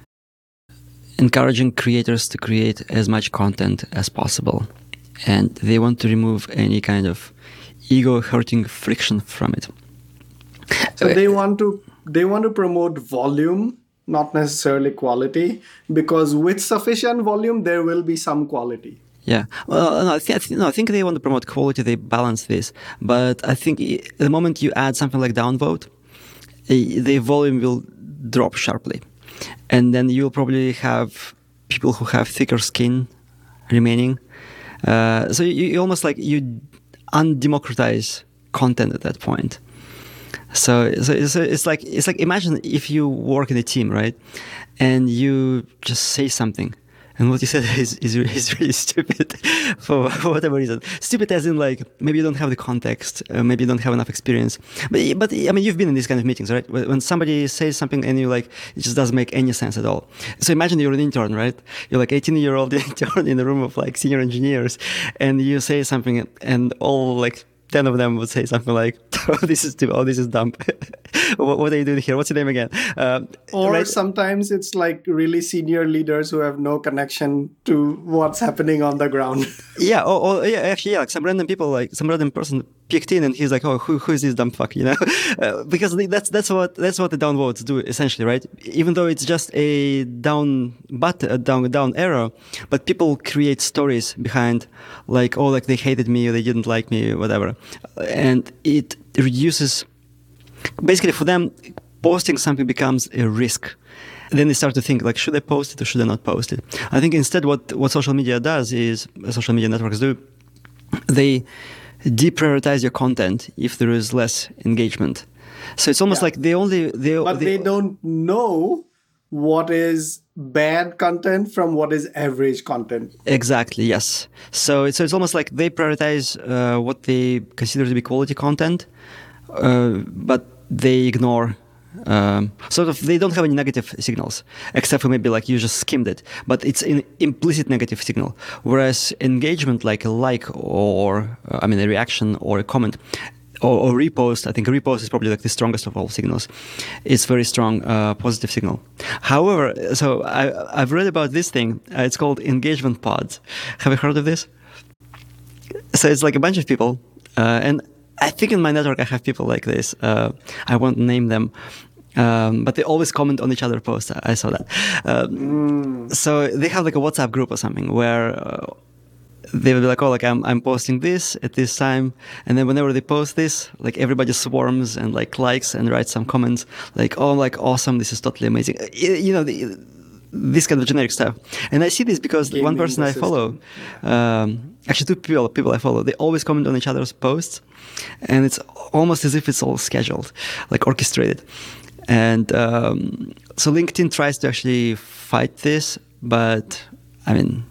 encouraging creators to create as much content as possible. And they want to remove any kind of ego-hurting friction from it. So they want to they want to promote volume, not necessarily quality, because with sufficient volume, there will be some quality. Yeah. Well, no I, th- I th- no, I think they want to promote quality, they balance this. But I think I- the moment you add something like downvote, uh, the volume will drop sharply. And then you'll probably have people who have thicker skin remaining. Uh, so you, you almost like you undemocratize content at that point. So, so it's, it's like it's like imagine if you work in a team, right, and you just say something, and what you said is is, is really stupid for, for whatever reason. Stupid as in like maybe you don't have the context, uh, maybe you don't have enough experience. But but I mean you've been in these kind of meetings, right? When somebody says something and you like it just doesn't make any sense at all. So imagine you're an intern, right? You're like eighteen year old intern in a room of like senior engineers, and you say something, and all like ten of them would say something like, "Oh, this is too, oh, this is dumb. what, what are you doing here? What's your name again?" Uh, or right? Sometimes it's like really senior leaders who have no connection to what's happening on the ground. yeah, or, or yeah, actually, yeah, like some random people, like some random person peeked in and he's like, oh, who, who is this dumb fuck, you know? Uh, because that's that's what that's what the downvotes do essentially, right? Even though it's just a down but a down down arrow, but people create stories behind, like, oh, like they hated me or they didn't like me or whatever, and it reduces. Basically, for them, posting something becomes a risk. Then they start to think, like, should I post it or should I not post it? I think instead what, what social media does is, social media networks do, they deprioritize your content if there is less engagement. So it's almost yeah. like they only... They, but they, they don't know what is bad content from what is average content. Exactly, yes. So it's, so it's almost like they prioritize uh, what they consider to be quality content, uh, but they ignore um, sort of, they don't have any negative signals, except for maybe like you just skimmed it, but it's an implicit negative signal. Whereas engagement, like a like or, uh, I mean, a reaction or a comment, or, or repost, I think a repost is probably like the strongest of all signals. It's very strong uh, positive signal. However, so I, I've read about this thing. Uh, it's called engagement pods. Have you heard of this? So it's like a bunch of people, uh, and I think in my network I have people like this. Uh, I won't name them, um, but they always comment on each other's posts. I saw that. Um, mm. So they have like a WhatsApp group or something where uh, they will be like, oh, like I'm I'm posting this at this time, and then whenever they post this, like everybody swarms and like likes and writes some comments like, oh, like awesome, this is totally amazing. You know, the, this kind of generic stuff. And I see this because Gaming one person I follow, um, actually two people people I follow, they always comment on each other's posts. And it's almost as if it's all scheduled, like orchestrated. And um, so LinkedIn tries to actually fight this, but I mean,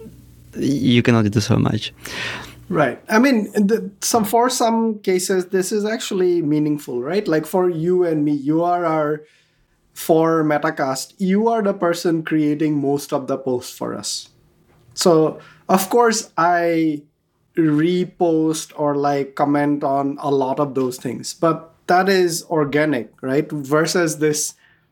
you can only do so much. Right. I mean, the, some for some cases, this is actually meaningful, right? Like for you and me, you are our, for Metacast, you are the person creating most of the posts for us. So, of course, I repost or like comment on a lot of those things, but that is organic, right? Versus this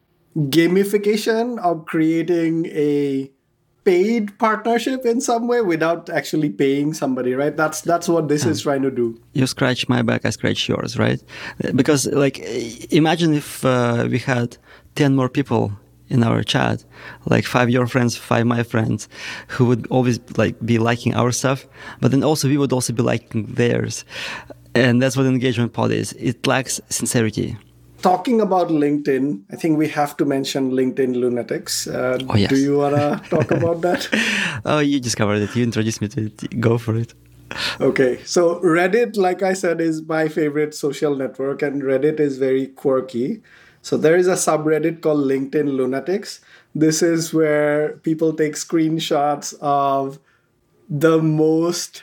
gamification of creating a paid partnership in some way without actually paying somebody, right? That's that's what this yeah. is trying to do. You scratch my back, I scratch yours, right? Because like, imagine if uh, we had ten more people in our chat, like five your friends, five my friends, who would always like be liking our stuff, but then also we would also be liking theirs. And that's what an engagement pod is. It lacks sincerity. Talking about LinkedIn, I think we have to mention LinkedIn Lunatics. Uh, oh, yes. Do you want to talk about that? Oh, you discovered it. You introduced me to it. Go for it. Okay. So Reddit, like I said, is my favorite social network, and Reddit is very quirky. So there is a subreddit called LinkedIn Lunatics. This is where people take screenshots of the most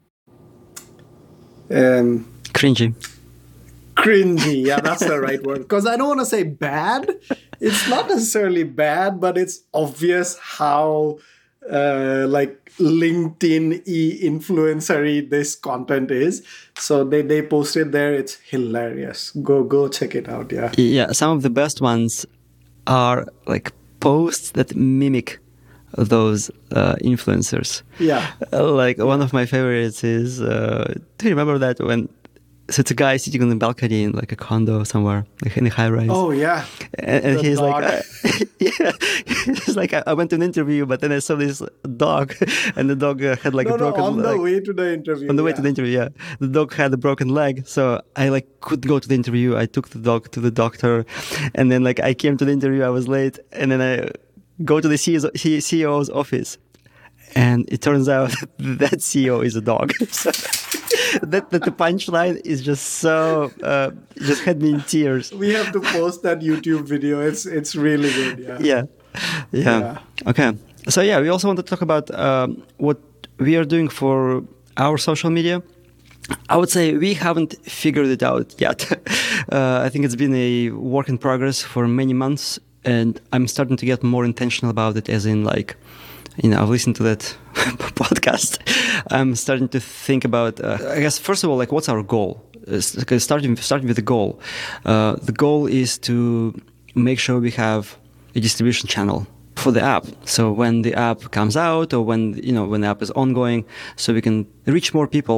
um, cringy. Cringy, yeah, that's the right word. Because I don't want to say bad. It's not necessarily bad, but it's obvious how uh, like LinkedIn-y influencer-y this content is. So they, they posted there. It's hilarious. Go go check it out. Yeah. Yeah. Some of the best ones are like posts that mimic those uh, influencers. Yeah. Uh, like yeah. One of my favorites is, uh, do you remember that when, so it's a guy sitting on the balcony in like a condo somewhere, like in a high rise. Oh yeah. And, and he's dog. like, uh, yeah, he's like, I, I went to an interview, but then I saw this dog, and the dog uh, had like no, a broken no, on leg. On the way to the interview. On the way yeah. to the interview, yeah. The dog had a broken leg, so I like couldn't go to the interview. I took the dog to the doctor, and then like I came to the interview, I was late, and then I go to the C E O's office, and it turns out that C E O is a dog. So that, that the punchline is just so uh, just had me in tears. We have to post that YouTube video. It's it's really good. Yeah. Yeah. Yeah. yeah. Okay. So yeah, we also want to talk about um, what we are doing for our social media. I would say we haven't figured it out yet. uh, I think it's been a work in progress for many months, and I'm starting to get more intentional about it, as in like, you know, I've listened to that podcast. I'm starting to think about, uh, I guess, first of all, like, what's our goal? Uh, starting, starting with the goal. Uh, the goal is to make sure we have a distribution channel for the app. So when the app comes out, or when, you know, when the app is ongoing, so we can reach more people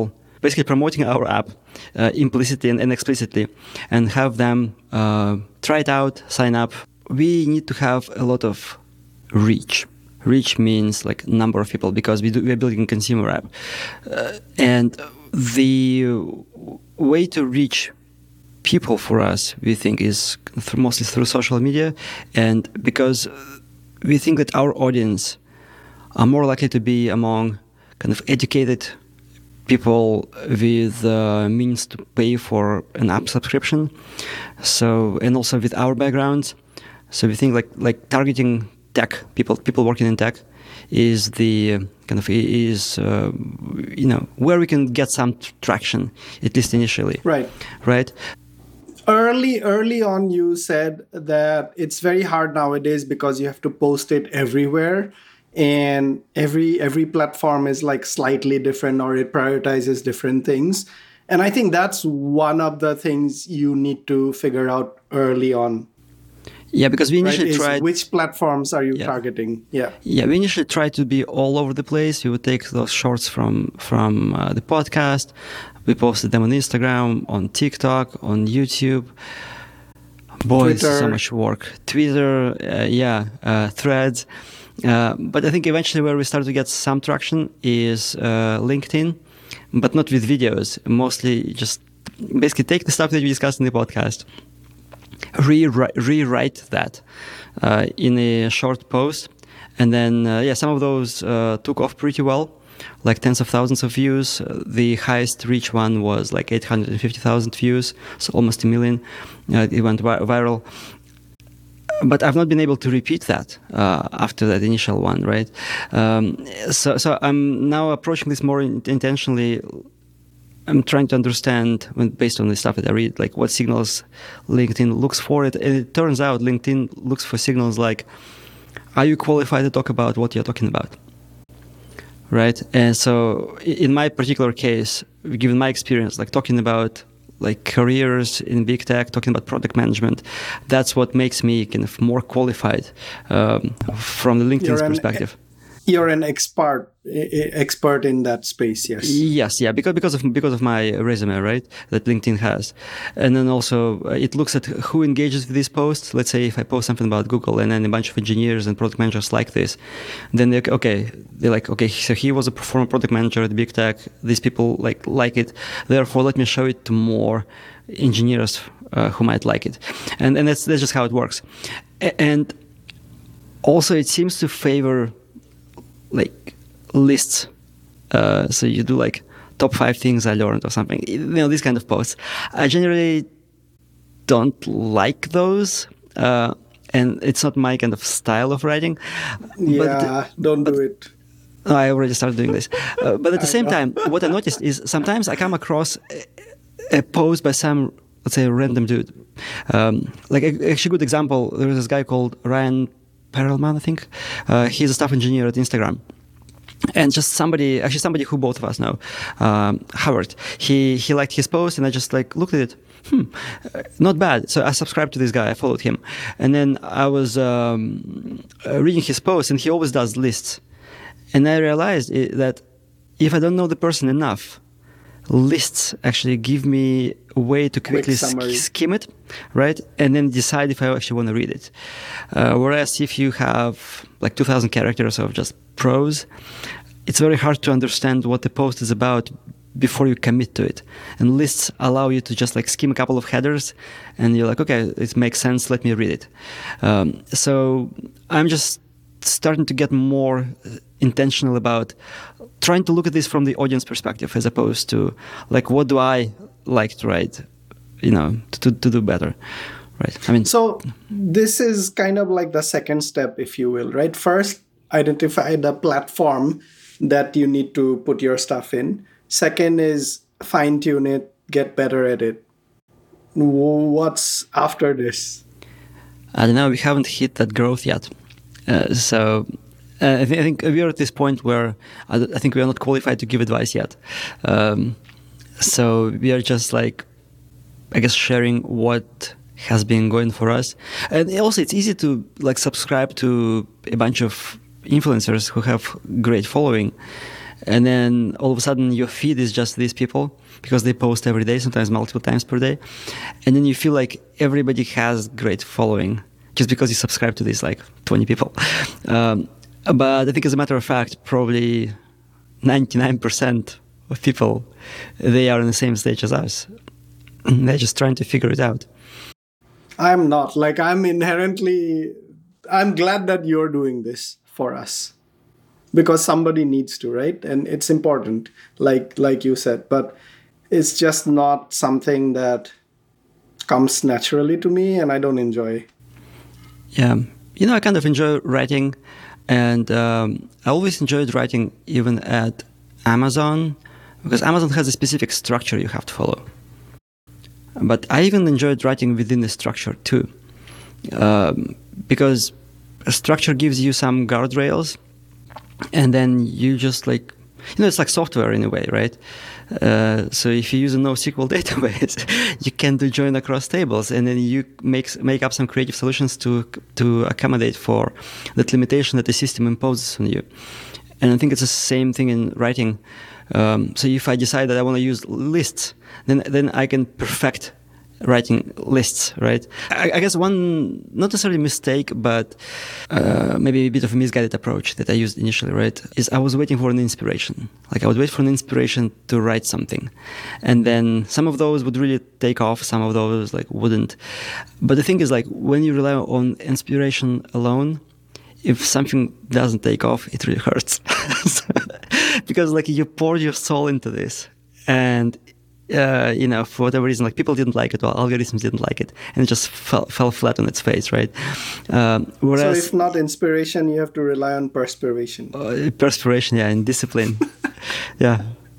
basically promoting our app uh, implicitly and, and explicitly, and have them uh, try it out, sign up. We need to have a lot of reach. Reach means like number of people, because we do, we're building a consumer app. Uh, and the way to reach people for us, we think, is th- mostly through social media. And because we think that our audience are more likely to be among kind of educated people with uh, means to pay for an app subscription. So, and also with our backgrounds. So we think like like targeting tech people, people working in tech, is the uh, kind of is uh, you know where we can get some t- traction, at least initially. Right. Right. Early, early on, you said that it's very hard nowadays because you have to post it everywhere, and every every platform is like slightly different, or it prioritizes different things. And I think that's one of the things you need to figure out early on. Yeah, because we initially right? tried... Which platforms are you yeah. targeting? Yeah. Yeah, we initially tried to be all over the place. We would take those shorts from from uh, the podcast. We posted them on Instagram, on TikTok, on YouTube. Boy, it's so much work. Twitter, uh, yeah, uh, Threads. Uh, but I think eventually where we started to get some traction is uh, LinkedIn, but not with videos. Mostly just basically take the stuff that we discussed in the podcast, rewrite, rewrite that uh, in a short post. And then, uh, yeah, some of those uh, took off pretty well, like tens of thousands of views. Uh, the highest reach one was like eight hundred fifty thousand views, so almost a million. Uh, it went vi- viral. But I've not been able to repeat that uh, after that initial one, right? Um, so, so I'm now approaching this more in- intentionally. I'm trying to understand, when, based on the stuff that I read, like what signals LinkedIn looks for it. And it turns out LinkedIn looks for signals like, are you qualified to talk about what you're talking about? Right? And so in my particular case, given my experience, like talking about like careers in big tech, talking about product management, that's what makes me kind of more qualified um, from the LinkedIn's You're perspective. An, you're an expert expert in that space, yes. Yes, yeah, because because of because of my resume, right, that LinkedIn has. And then also uh, it looks at who engages with these posts. Let's say if I post something about Google and then a bunch of engineers and product managers like this, then they okay, they're like, okay, so he was a former product manager at big tech. These people like like it. Therefore, let me show it to more engineers uh, who might like it. And and that's that's just how it works. A- and also it seems to favor like lists. Uh, so you do like top five things I learned or something, you know, these kind of posts. I generally don't like those. Uh, and it's not my kind of style of writing. Yeah, but, don't but, do it. No, I already started doing this. Uh, but at the same time, what I noticed is sometimes I come across a, a post by some, let's say, random dude. Um, like, a, actually, good example, there was this guy called Ryan Perelman, I think. Uh, he's a staff engineer at Instagram. And just somebody, actually somebody who both of us know, um, Howard, he, he liked his post, and I just like looked at it. Hmm, not bad. So I subscribed to this guy, I followed him. And then I was um, reading his post, and he always does lists. And I realized it, that if I don't know the person enough, lists actually give me a way to quickly sk- skim it, right? And then decide if I actually want to read it. Uh, whereas if you have like two thousand characters of just prose, it's very hard to understand what the post is about before you commit to it. And lists allow you to just like skim a couple of headers, and you're like, okay, it makes sense, let me read it. Um, so I'm just starting to get more intentional about trying to look at this from the audience perspective, as opposed to like, what do I like to write, you know, to, to do better, right? I mean, so this is kind of like the second step, if you will, right? First, identify the platform that you need to put your stuff in. Second is fine tune it, get better at it. What's after this? I don't know. We haven't hit that growth yet. Uh, so uh, I, th- I think we are at this point where I, th- I think we are not qualified to give advice yet. Um, so we are just like, I guess, sharing what has been going for us. And also it's easy to like subscribe to a bunch of influencers who have great following. and then all of a sudden your feed is just these people because they post every day, sometimes multiple times per day, and then you feel like everybody has great following just because you subscribe to these like twenty people. Um, but I think, as a matter of fact, probably ninety-nine percent of people, they are in the same stage as us. They're just trying to figure it out. I'm not. Like, I'm inherently, I'm glad that you're doing this for us because somebody needs to, right? And it's important, like like you said, but it's just not something that comes naturally to me, and I don't enjoy. Yeah. You know, I kind of enjoy writing, and um, I always enjoyed writing even at Amazon, because Amazon has a specific structure you have to follow. But I even enjoyed writing within the structure too, um, because a structure gives you some guardrails, and then you just like, you know, it's like software in a way, right? Uh, so if you use a NoSQL database, you can do join across tables, and then you make make up some creative solutions to to accommodate for that limitation that the system imposes on you. And I think it's the same thing in writing. Um, so if I decide that I want to use lists, then then I can perfect writing lists, right? I, I guess one, not necessarily mistake, but uh, maybe a bit of a misguided approach that I used initially, right, is I was waiting for an inspiration. Like I would wait for an inspiration to write something. And then some of those would really take off, some of those like wouldn't. But the thing is, like, when you rely on inspiration alone, if something doesn't take off, it really hurts. Because like you poured your soul into this, and uh, you know, for whatever reason, like people didn't like it, or algorithms didn't like it, and it just fell, fell flat on its face, right? Um, whereas, so if not inspiration, you have to rely on perspiration. Uh, perspiration, yeah, and discipline. Yeah.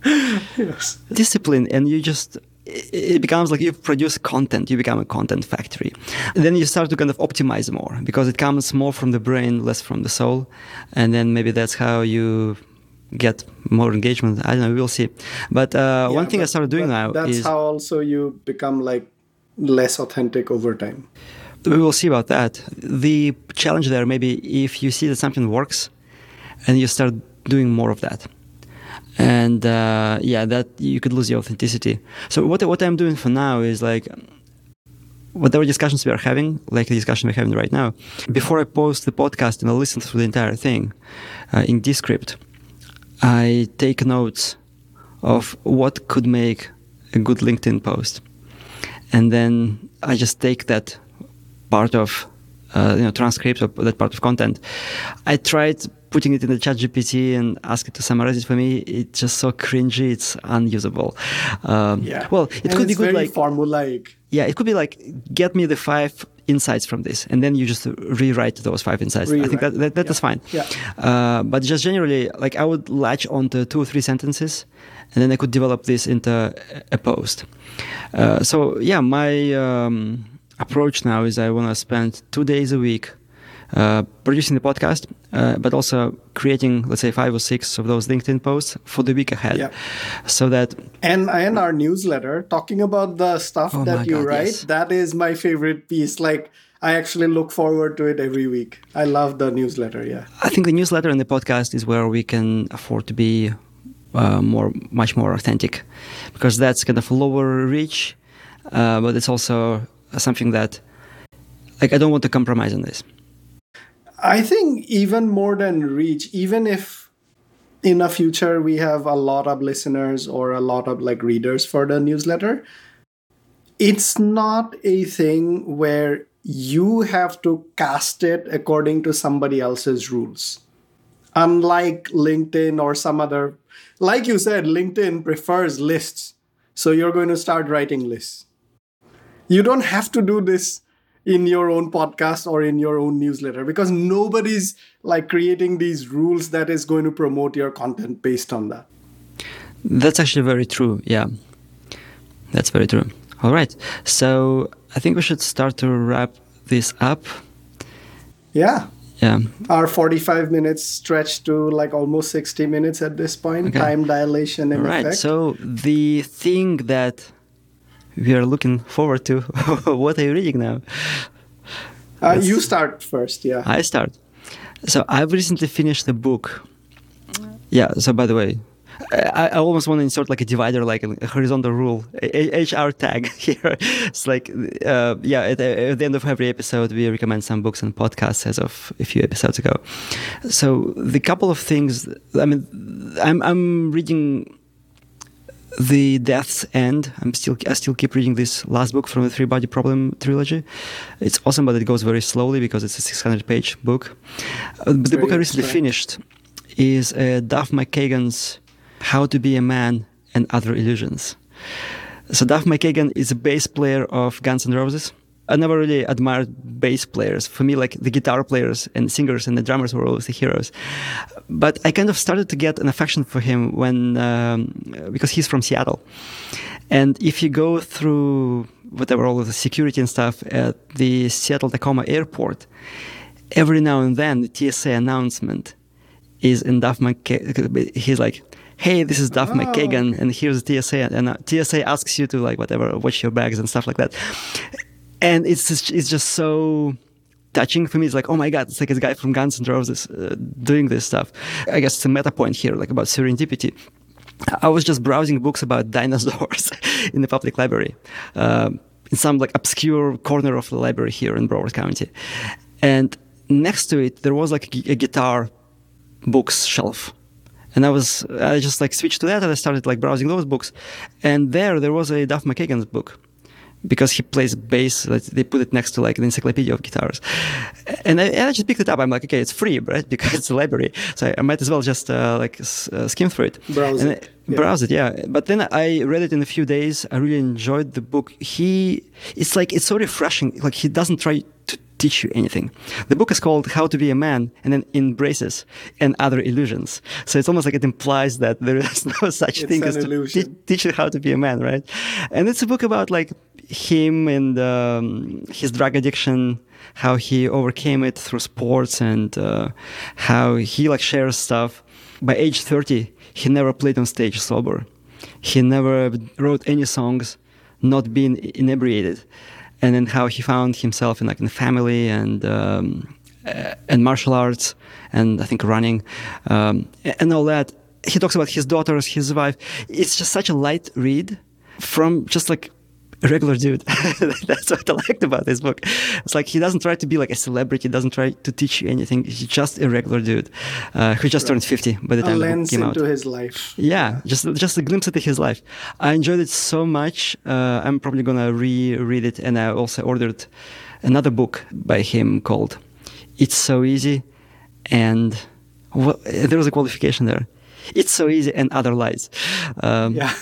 Yes. Discipline, and you just, it becomes like you produce content, you become a content factory. And then you start to kind of optimize more, because it comes more from the brain, less from the soul. And then maybe that's how you get more engagement. I don't know, we'll see. But uh, yeah, one thing but, I started doing now that's is... That's how also you become like less authentic over time. We will see about that. The challenge there maybe if you see that something works and you start doing more of that. And uh, yeah, that you could lose your authenticity. So what what I'm doing for now is like, whatever discussions we are having, like the discussion we're having right now, before I post the podcast and I listen through the entire thing uh, in Descript, I take notes of what could make a good LinkedIn post. And then I just take that part of, uh, you know, transcript of that part of content. I tried putting it in the ChatGPT and ask it to summarize it for me. It's just so cringy, it's unusable. Um, yeah. Well, it and could it's be good very like formulaic. Yeah, it could be like, get me the five insights from this, and then you just rewrite those five insights. Rewrite. I think that that, that yeah. is fine. Yeah. Uh, but just generally, like I would latch onto two or three sentences, and then I could develop this into a post. Uh, so yeah, my um, approach now is I want to spend two days a week uh, producing the podcast, uh, but also creating, let's say, five or six of those LinkedIn posts for the week ahead. Yeah. So that... And, and our newsletter, talking about the stuff oh that you God, write, yes. that is my favorite piece. Like, I actually look forward to it every week. I love the newsletter, yeah. I think the newsletter and the podcast is where we can afford to be uh, more, much more authentic, because that's kind of lower reach, uh, but it's also something that, like, I don't want to compromise on this. I think even more than reach, even if in the future we have a lot of listeners or a lot of like readers for the newsletter, it's not a thing where you have to cast it according to somebody else's rules. Unlike LinkedIn or some other, like you said, LinkedIn prefers lists. So you're going to start writing lists. You don't have to do this in your own podcast or in your own newsletter, because nobody's like creating these rules that is going to promote your content based on that. That's actually very true. Yeah, that's very true. All right. So I think we should start to wrap this up. Yeah. Yeah. Our forty-five minutes stretched to like almost sixty minutes at this point. Okay. Time dilation in All right. effect. So the thing that we are looking forward to, what are you reading now? Uh, you start first, yeah. I start. So I've recently finished the book. Yeah, so by the way, I, I almost want to insert like a divider, like a horizontal rule, a- H R tag here. It's like, uh, yeah, at, at the end of every episode, we recommend some books and podcasts as of a few episodes ago. So the couple of things, I mean, I'm, I'm reading The Death's End. I'm still, I still keep reading this last book from the Three Body Problem trilogy. It's awesome, but it goes very slowly because it's a six hundred page book. Uh, but the book I recently finished is uh, Duff McKagan's How to Be a Man and Other Illusions. So Duff McKagan is a bass player of Guns N' Roses. I never really admired bass players. For me, like the guitar players and singers and the drummers were always the heroes. But I kind of started to get an affection for him when, um, because he's from Seattle. And if you go through whatever, all of the security and stuff at the Seattle Tacoma airport, every now and then the T S A announcement is in Duff McKagan. He's like, hey, this is Duff oh. McKagan, and here's the T S A. And uh, T S A asks you to, like, whatever, watch your bags and stuff like that. And it's just, it's just so touching for me. It's like, oh my God, it's like a guy from Guns N' Roses uh, doing this stuff. I guess it's a meta point here, like about serendipity. I was just browsing books about dinosaurs in the public library, uh, in some like obscure corner of the library here in Broward County. And next to it, there was like a, a guitar books shelf. And I was, I just like switched to that and I started like browsing those books. And there, there was a Duff McKagan's book. Because he plays bass, like they put it next to like an encyclopedia of guitars. And I, and I just picked it up. I'm like, okay, it's free, right? Because it's a library. So I might as well just uh, like uh, skim through it. Browse and it. I, yeah. Browse it, yeah. But then I read it in a few days. I really enjoyed the book. He, it's like, it's so refreshing. Like he doesn't try to teach you anything. The book is called How to Be a Man, and then Embraces and Other Illusions. So it's almost like it implies that there is no such it's thing as to te- teach you how to be a man, right? And it's a book about like him and um, his drug addiction, how he overcame it through sports, and uh, how he like shares stuff. By age thirty, he never played on stage sober. He never wrote any songs not being inebriated. And then how he found himself in like in family and um, uh, and martial arts and I think running um, and all that. He talks about his daughters, his wife. It's just such a light read from just like a regular dude. That's what I liked about this book. It's like he doesn't try to be like a celebrity. Doesn't try to teach you anything. He's just a regular dude uh, who just right. turned fifty by the time a the book came out. A lens into his life. Yeah, just just a glimpse into his life. I enjoyed it so much. Uh, I'm probably gonna reread it, and I also ordered another book by him called "It's So Easy," and well, there was a qualification there. It's so easy and other lies. Um, yeah.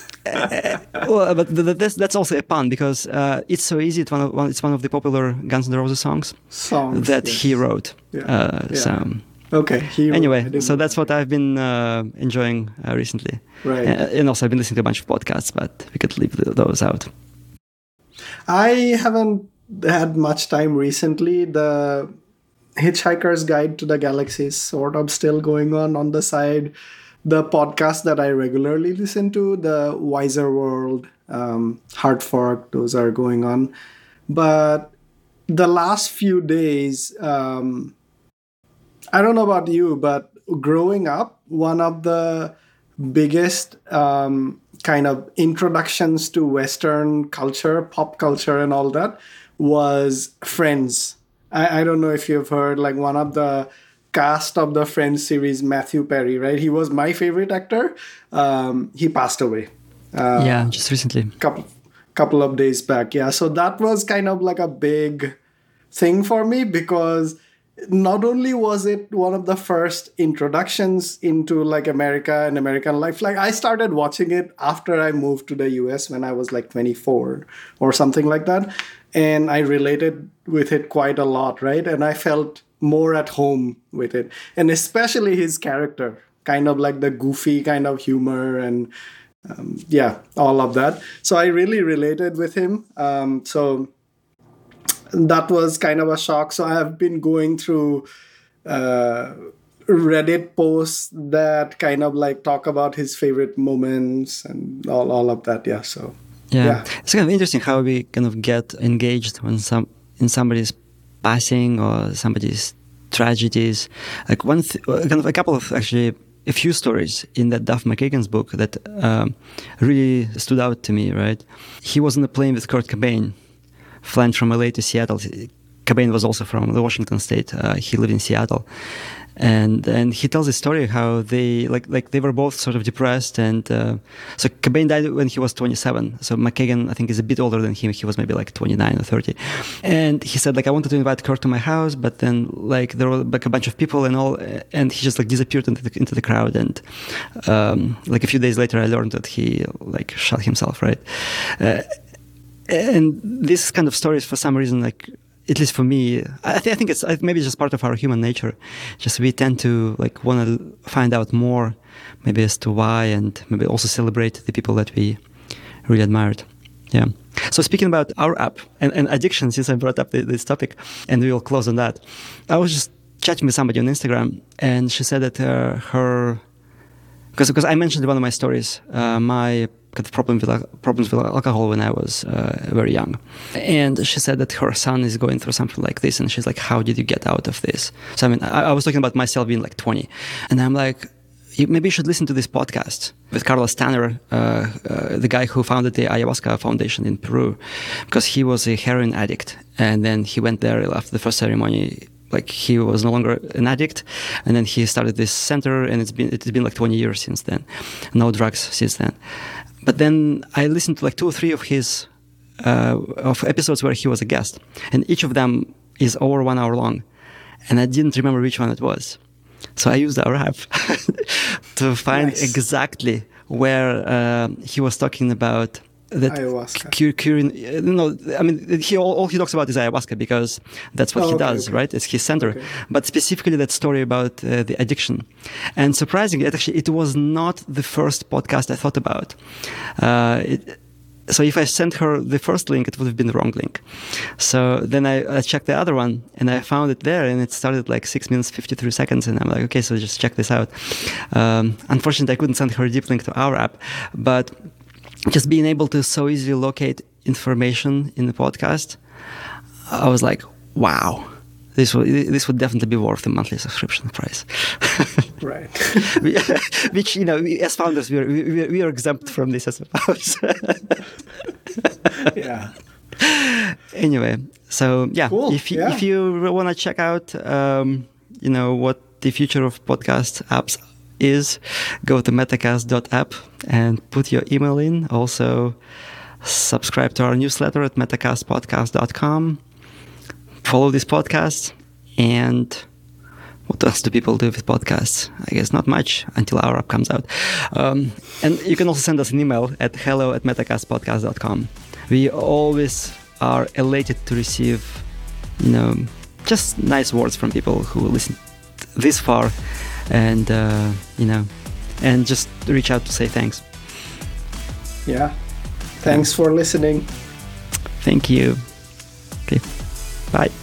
well, but th- th- that's that's also a pun because uh, it's so easy. It's one of one, it's one of the popular Guns N' Roses songs, songs that yes. he wrote. Yeah. Uh, yeah. So okay. He anyway, wrote, so that's what I've been uh, enjoying uh, recently. Right. Uh, and also I've been listening to a bunch of podcasts, but we could leave the, those out. I haven't had much time recently. The Hitchhiker's Guide to the Galaxy is sort of still going on on the side. The podcast that I regularly listen to, the Wiser World, um, Hard Fork, those are going on. But the last few days, um, I don't know about you, but growing up, one of the biggest um, kind of introductions to Western culture, pop culture and all that was Friends. I, I don't know if you've heard, like one of the cast of the Friends series, Matthew Perry, right? He was my favorite actor. Um, he passed away. Uh, yeah, just recently. Couple, couple of days back. Yeah, so that was kind of like a big thing for me because not only was it one of the first introductions into like America and American life, like I started watching it after I moved to the U S when I was like twenty-four or something like that. And I related with it quite a lot, right? And I felt more at home with it. And especially his character, kind of like the goofy kind of humor and um, yeah, all of that. So I really related with him. Um, so that was kind of a shock. So I have been going through uh, Reddit posts that kind of like talk about his favorite moments and all, all of that. Yeah, so. Yeah. yeah, it's kind of interesting how we kind of get engaged when some in somebody's passing or somebody's tragedies. Like one, th- kind of a couple of actually a few stories in that Duff McKagan's book that um, really stood out to me, right? He was on a plane with Kurt Cobain, flying from L A to Seattle. Cobain was also from the Washington state. Uh, he lived in Seattle. And and he tells a story how they like like they were both sort of depressed, and uh, so Cobain died when he was twenty-seven. So McKagan, I think, is a bit older than him. He was maybe like twenty-nine or thirty. And he said, like, I wanted to invite Kurt to my house, but then like there were like a bunch of people and all, and he just like disappeared into the, into the crowd. And um, like a few days later, I learned that he like shot himself, right? Uh, and this kind of stories, for some reason, like, at least for me, I, th- I think it's maybe it's just part of our human nature. Just we tend to like want to find out more, maybe as to why, and maybe also celebrate the people that we really admired. Yeah. So speaking about our app and, and addiction, since I brought up the, this topic, and we'll close on that. I was just chatting with somebody on Instagram, and she said that uh, her, because because I mentioned in one of my stories, uh, my got problem with problems with alcohol when I was uh, very young, and she said that her son is going through something like this, and she's like, "How did you get out of this?" So I mean, I, I was talking about myself being like twenty, and I'm like, you, maybe you should listen to this podcast with Carlos Tanner, uh, uh, the guy who founded the Ayahuasca Foundation in Peru, because he was a heroin addict, and then he went there after the first ceremony. Like he was no longer an addict, and then he started this center, and it's been it's been like twenty years since then, no drugs since then. But then I listened to like two or three of his uh, of episodes where he was a guest, and each of them is over one hour long, and I didn't remember which one it was. So I used our app to find nice. exactly where uh, he was talking about that ayahuasca. Cu- curing, no, I mean, he all, all he talks about is ayahuasca because that's what oh, he okay, does, okay. right? It's his center. Okay. But specifically that story about uh, the addiction. And surprisingly, it actually, it was not the first podcast I thought about. Uh, it, so if I sent her the first link, it would have been the wrong link. So then I, I checked the other one, and I found it there, and it started like six minutes, fifty-three seconds, and I'm like, okay, so just check this out. Um, unfortunately, I couldn't send her a deep link to our app, but just being able to so easily locate information in the podcast, I was like, wow, this would, this would definitely be worth the monthly subscription price. Right. Which, you know, we, as founders, we are, we, we are exempt from this, I suppose. Yeah. Anyway, so yeah, cool. if, yeah. if you want to check out, um, you know, what the future of podcast apps is, go to metacast dot app and put your email in. Also, subscribe to our newsletter at metacast podcast dot com. Follow this podcast. And what else do people do with podcasts? I guess not much until our app comes out. Um, and you can also send us an email at hello at metacast podcast dot com. We always are elated to receive, you know, just nice words from people who listen this far. And, uh, you know, and just reach out to say thanks. Yeah. Thanks for listening. Thank you. Okay. Bye.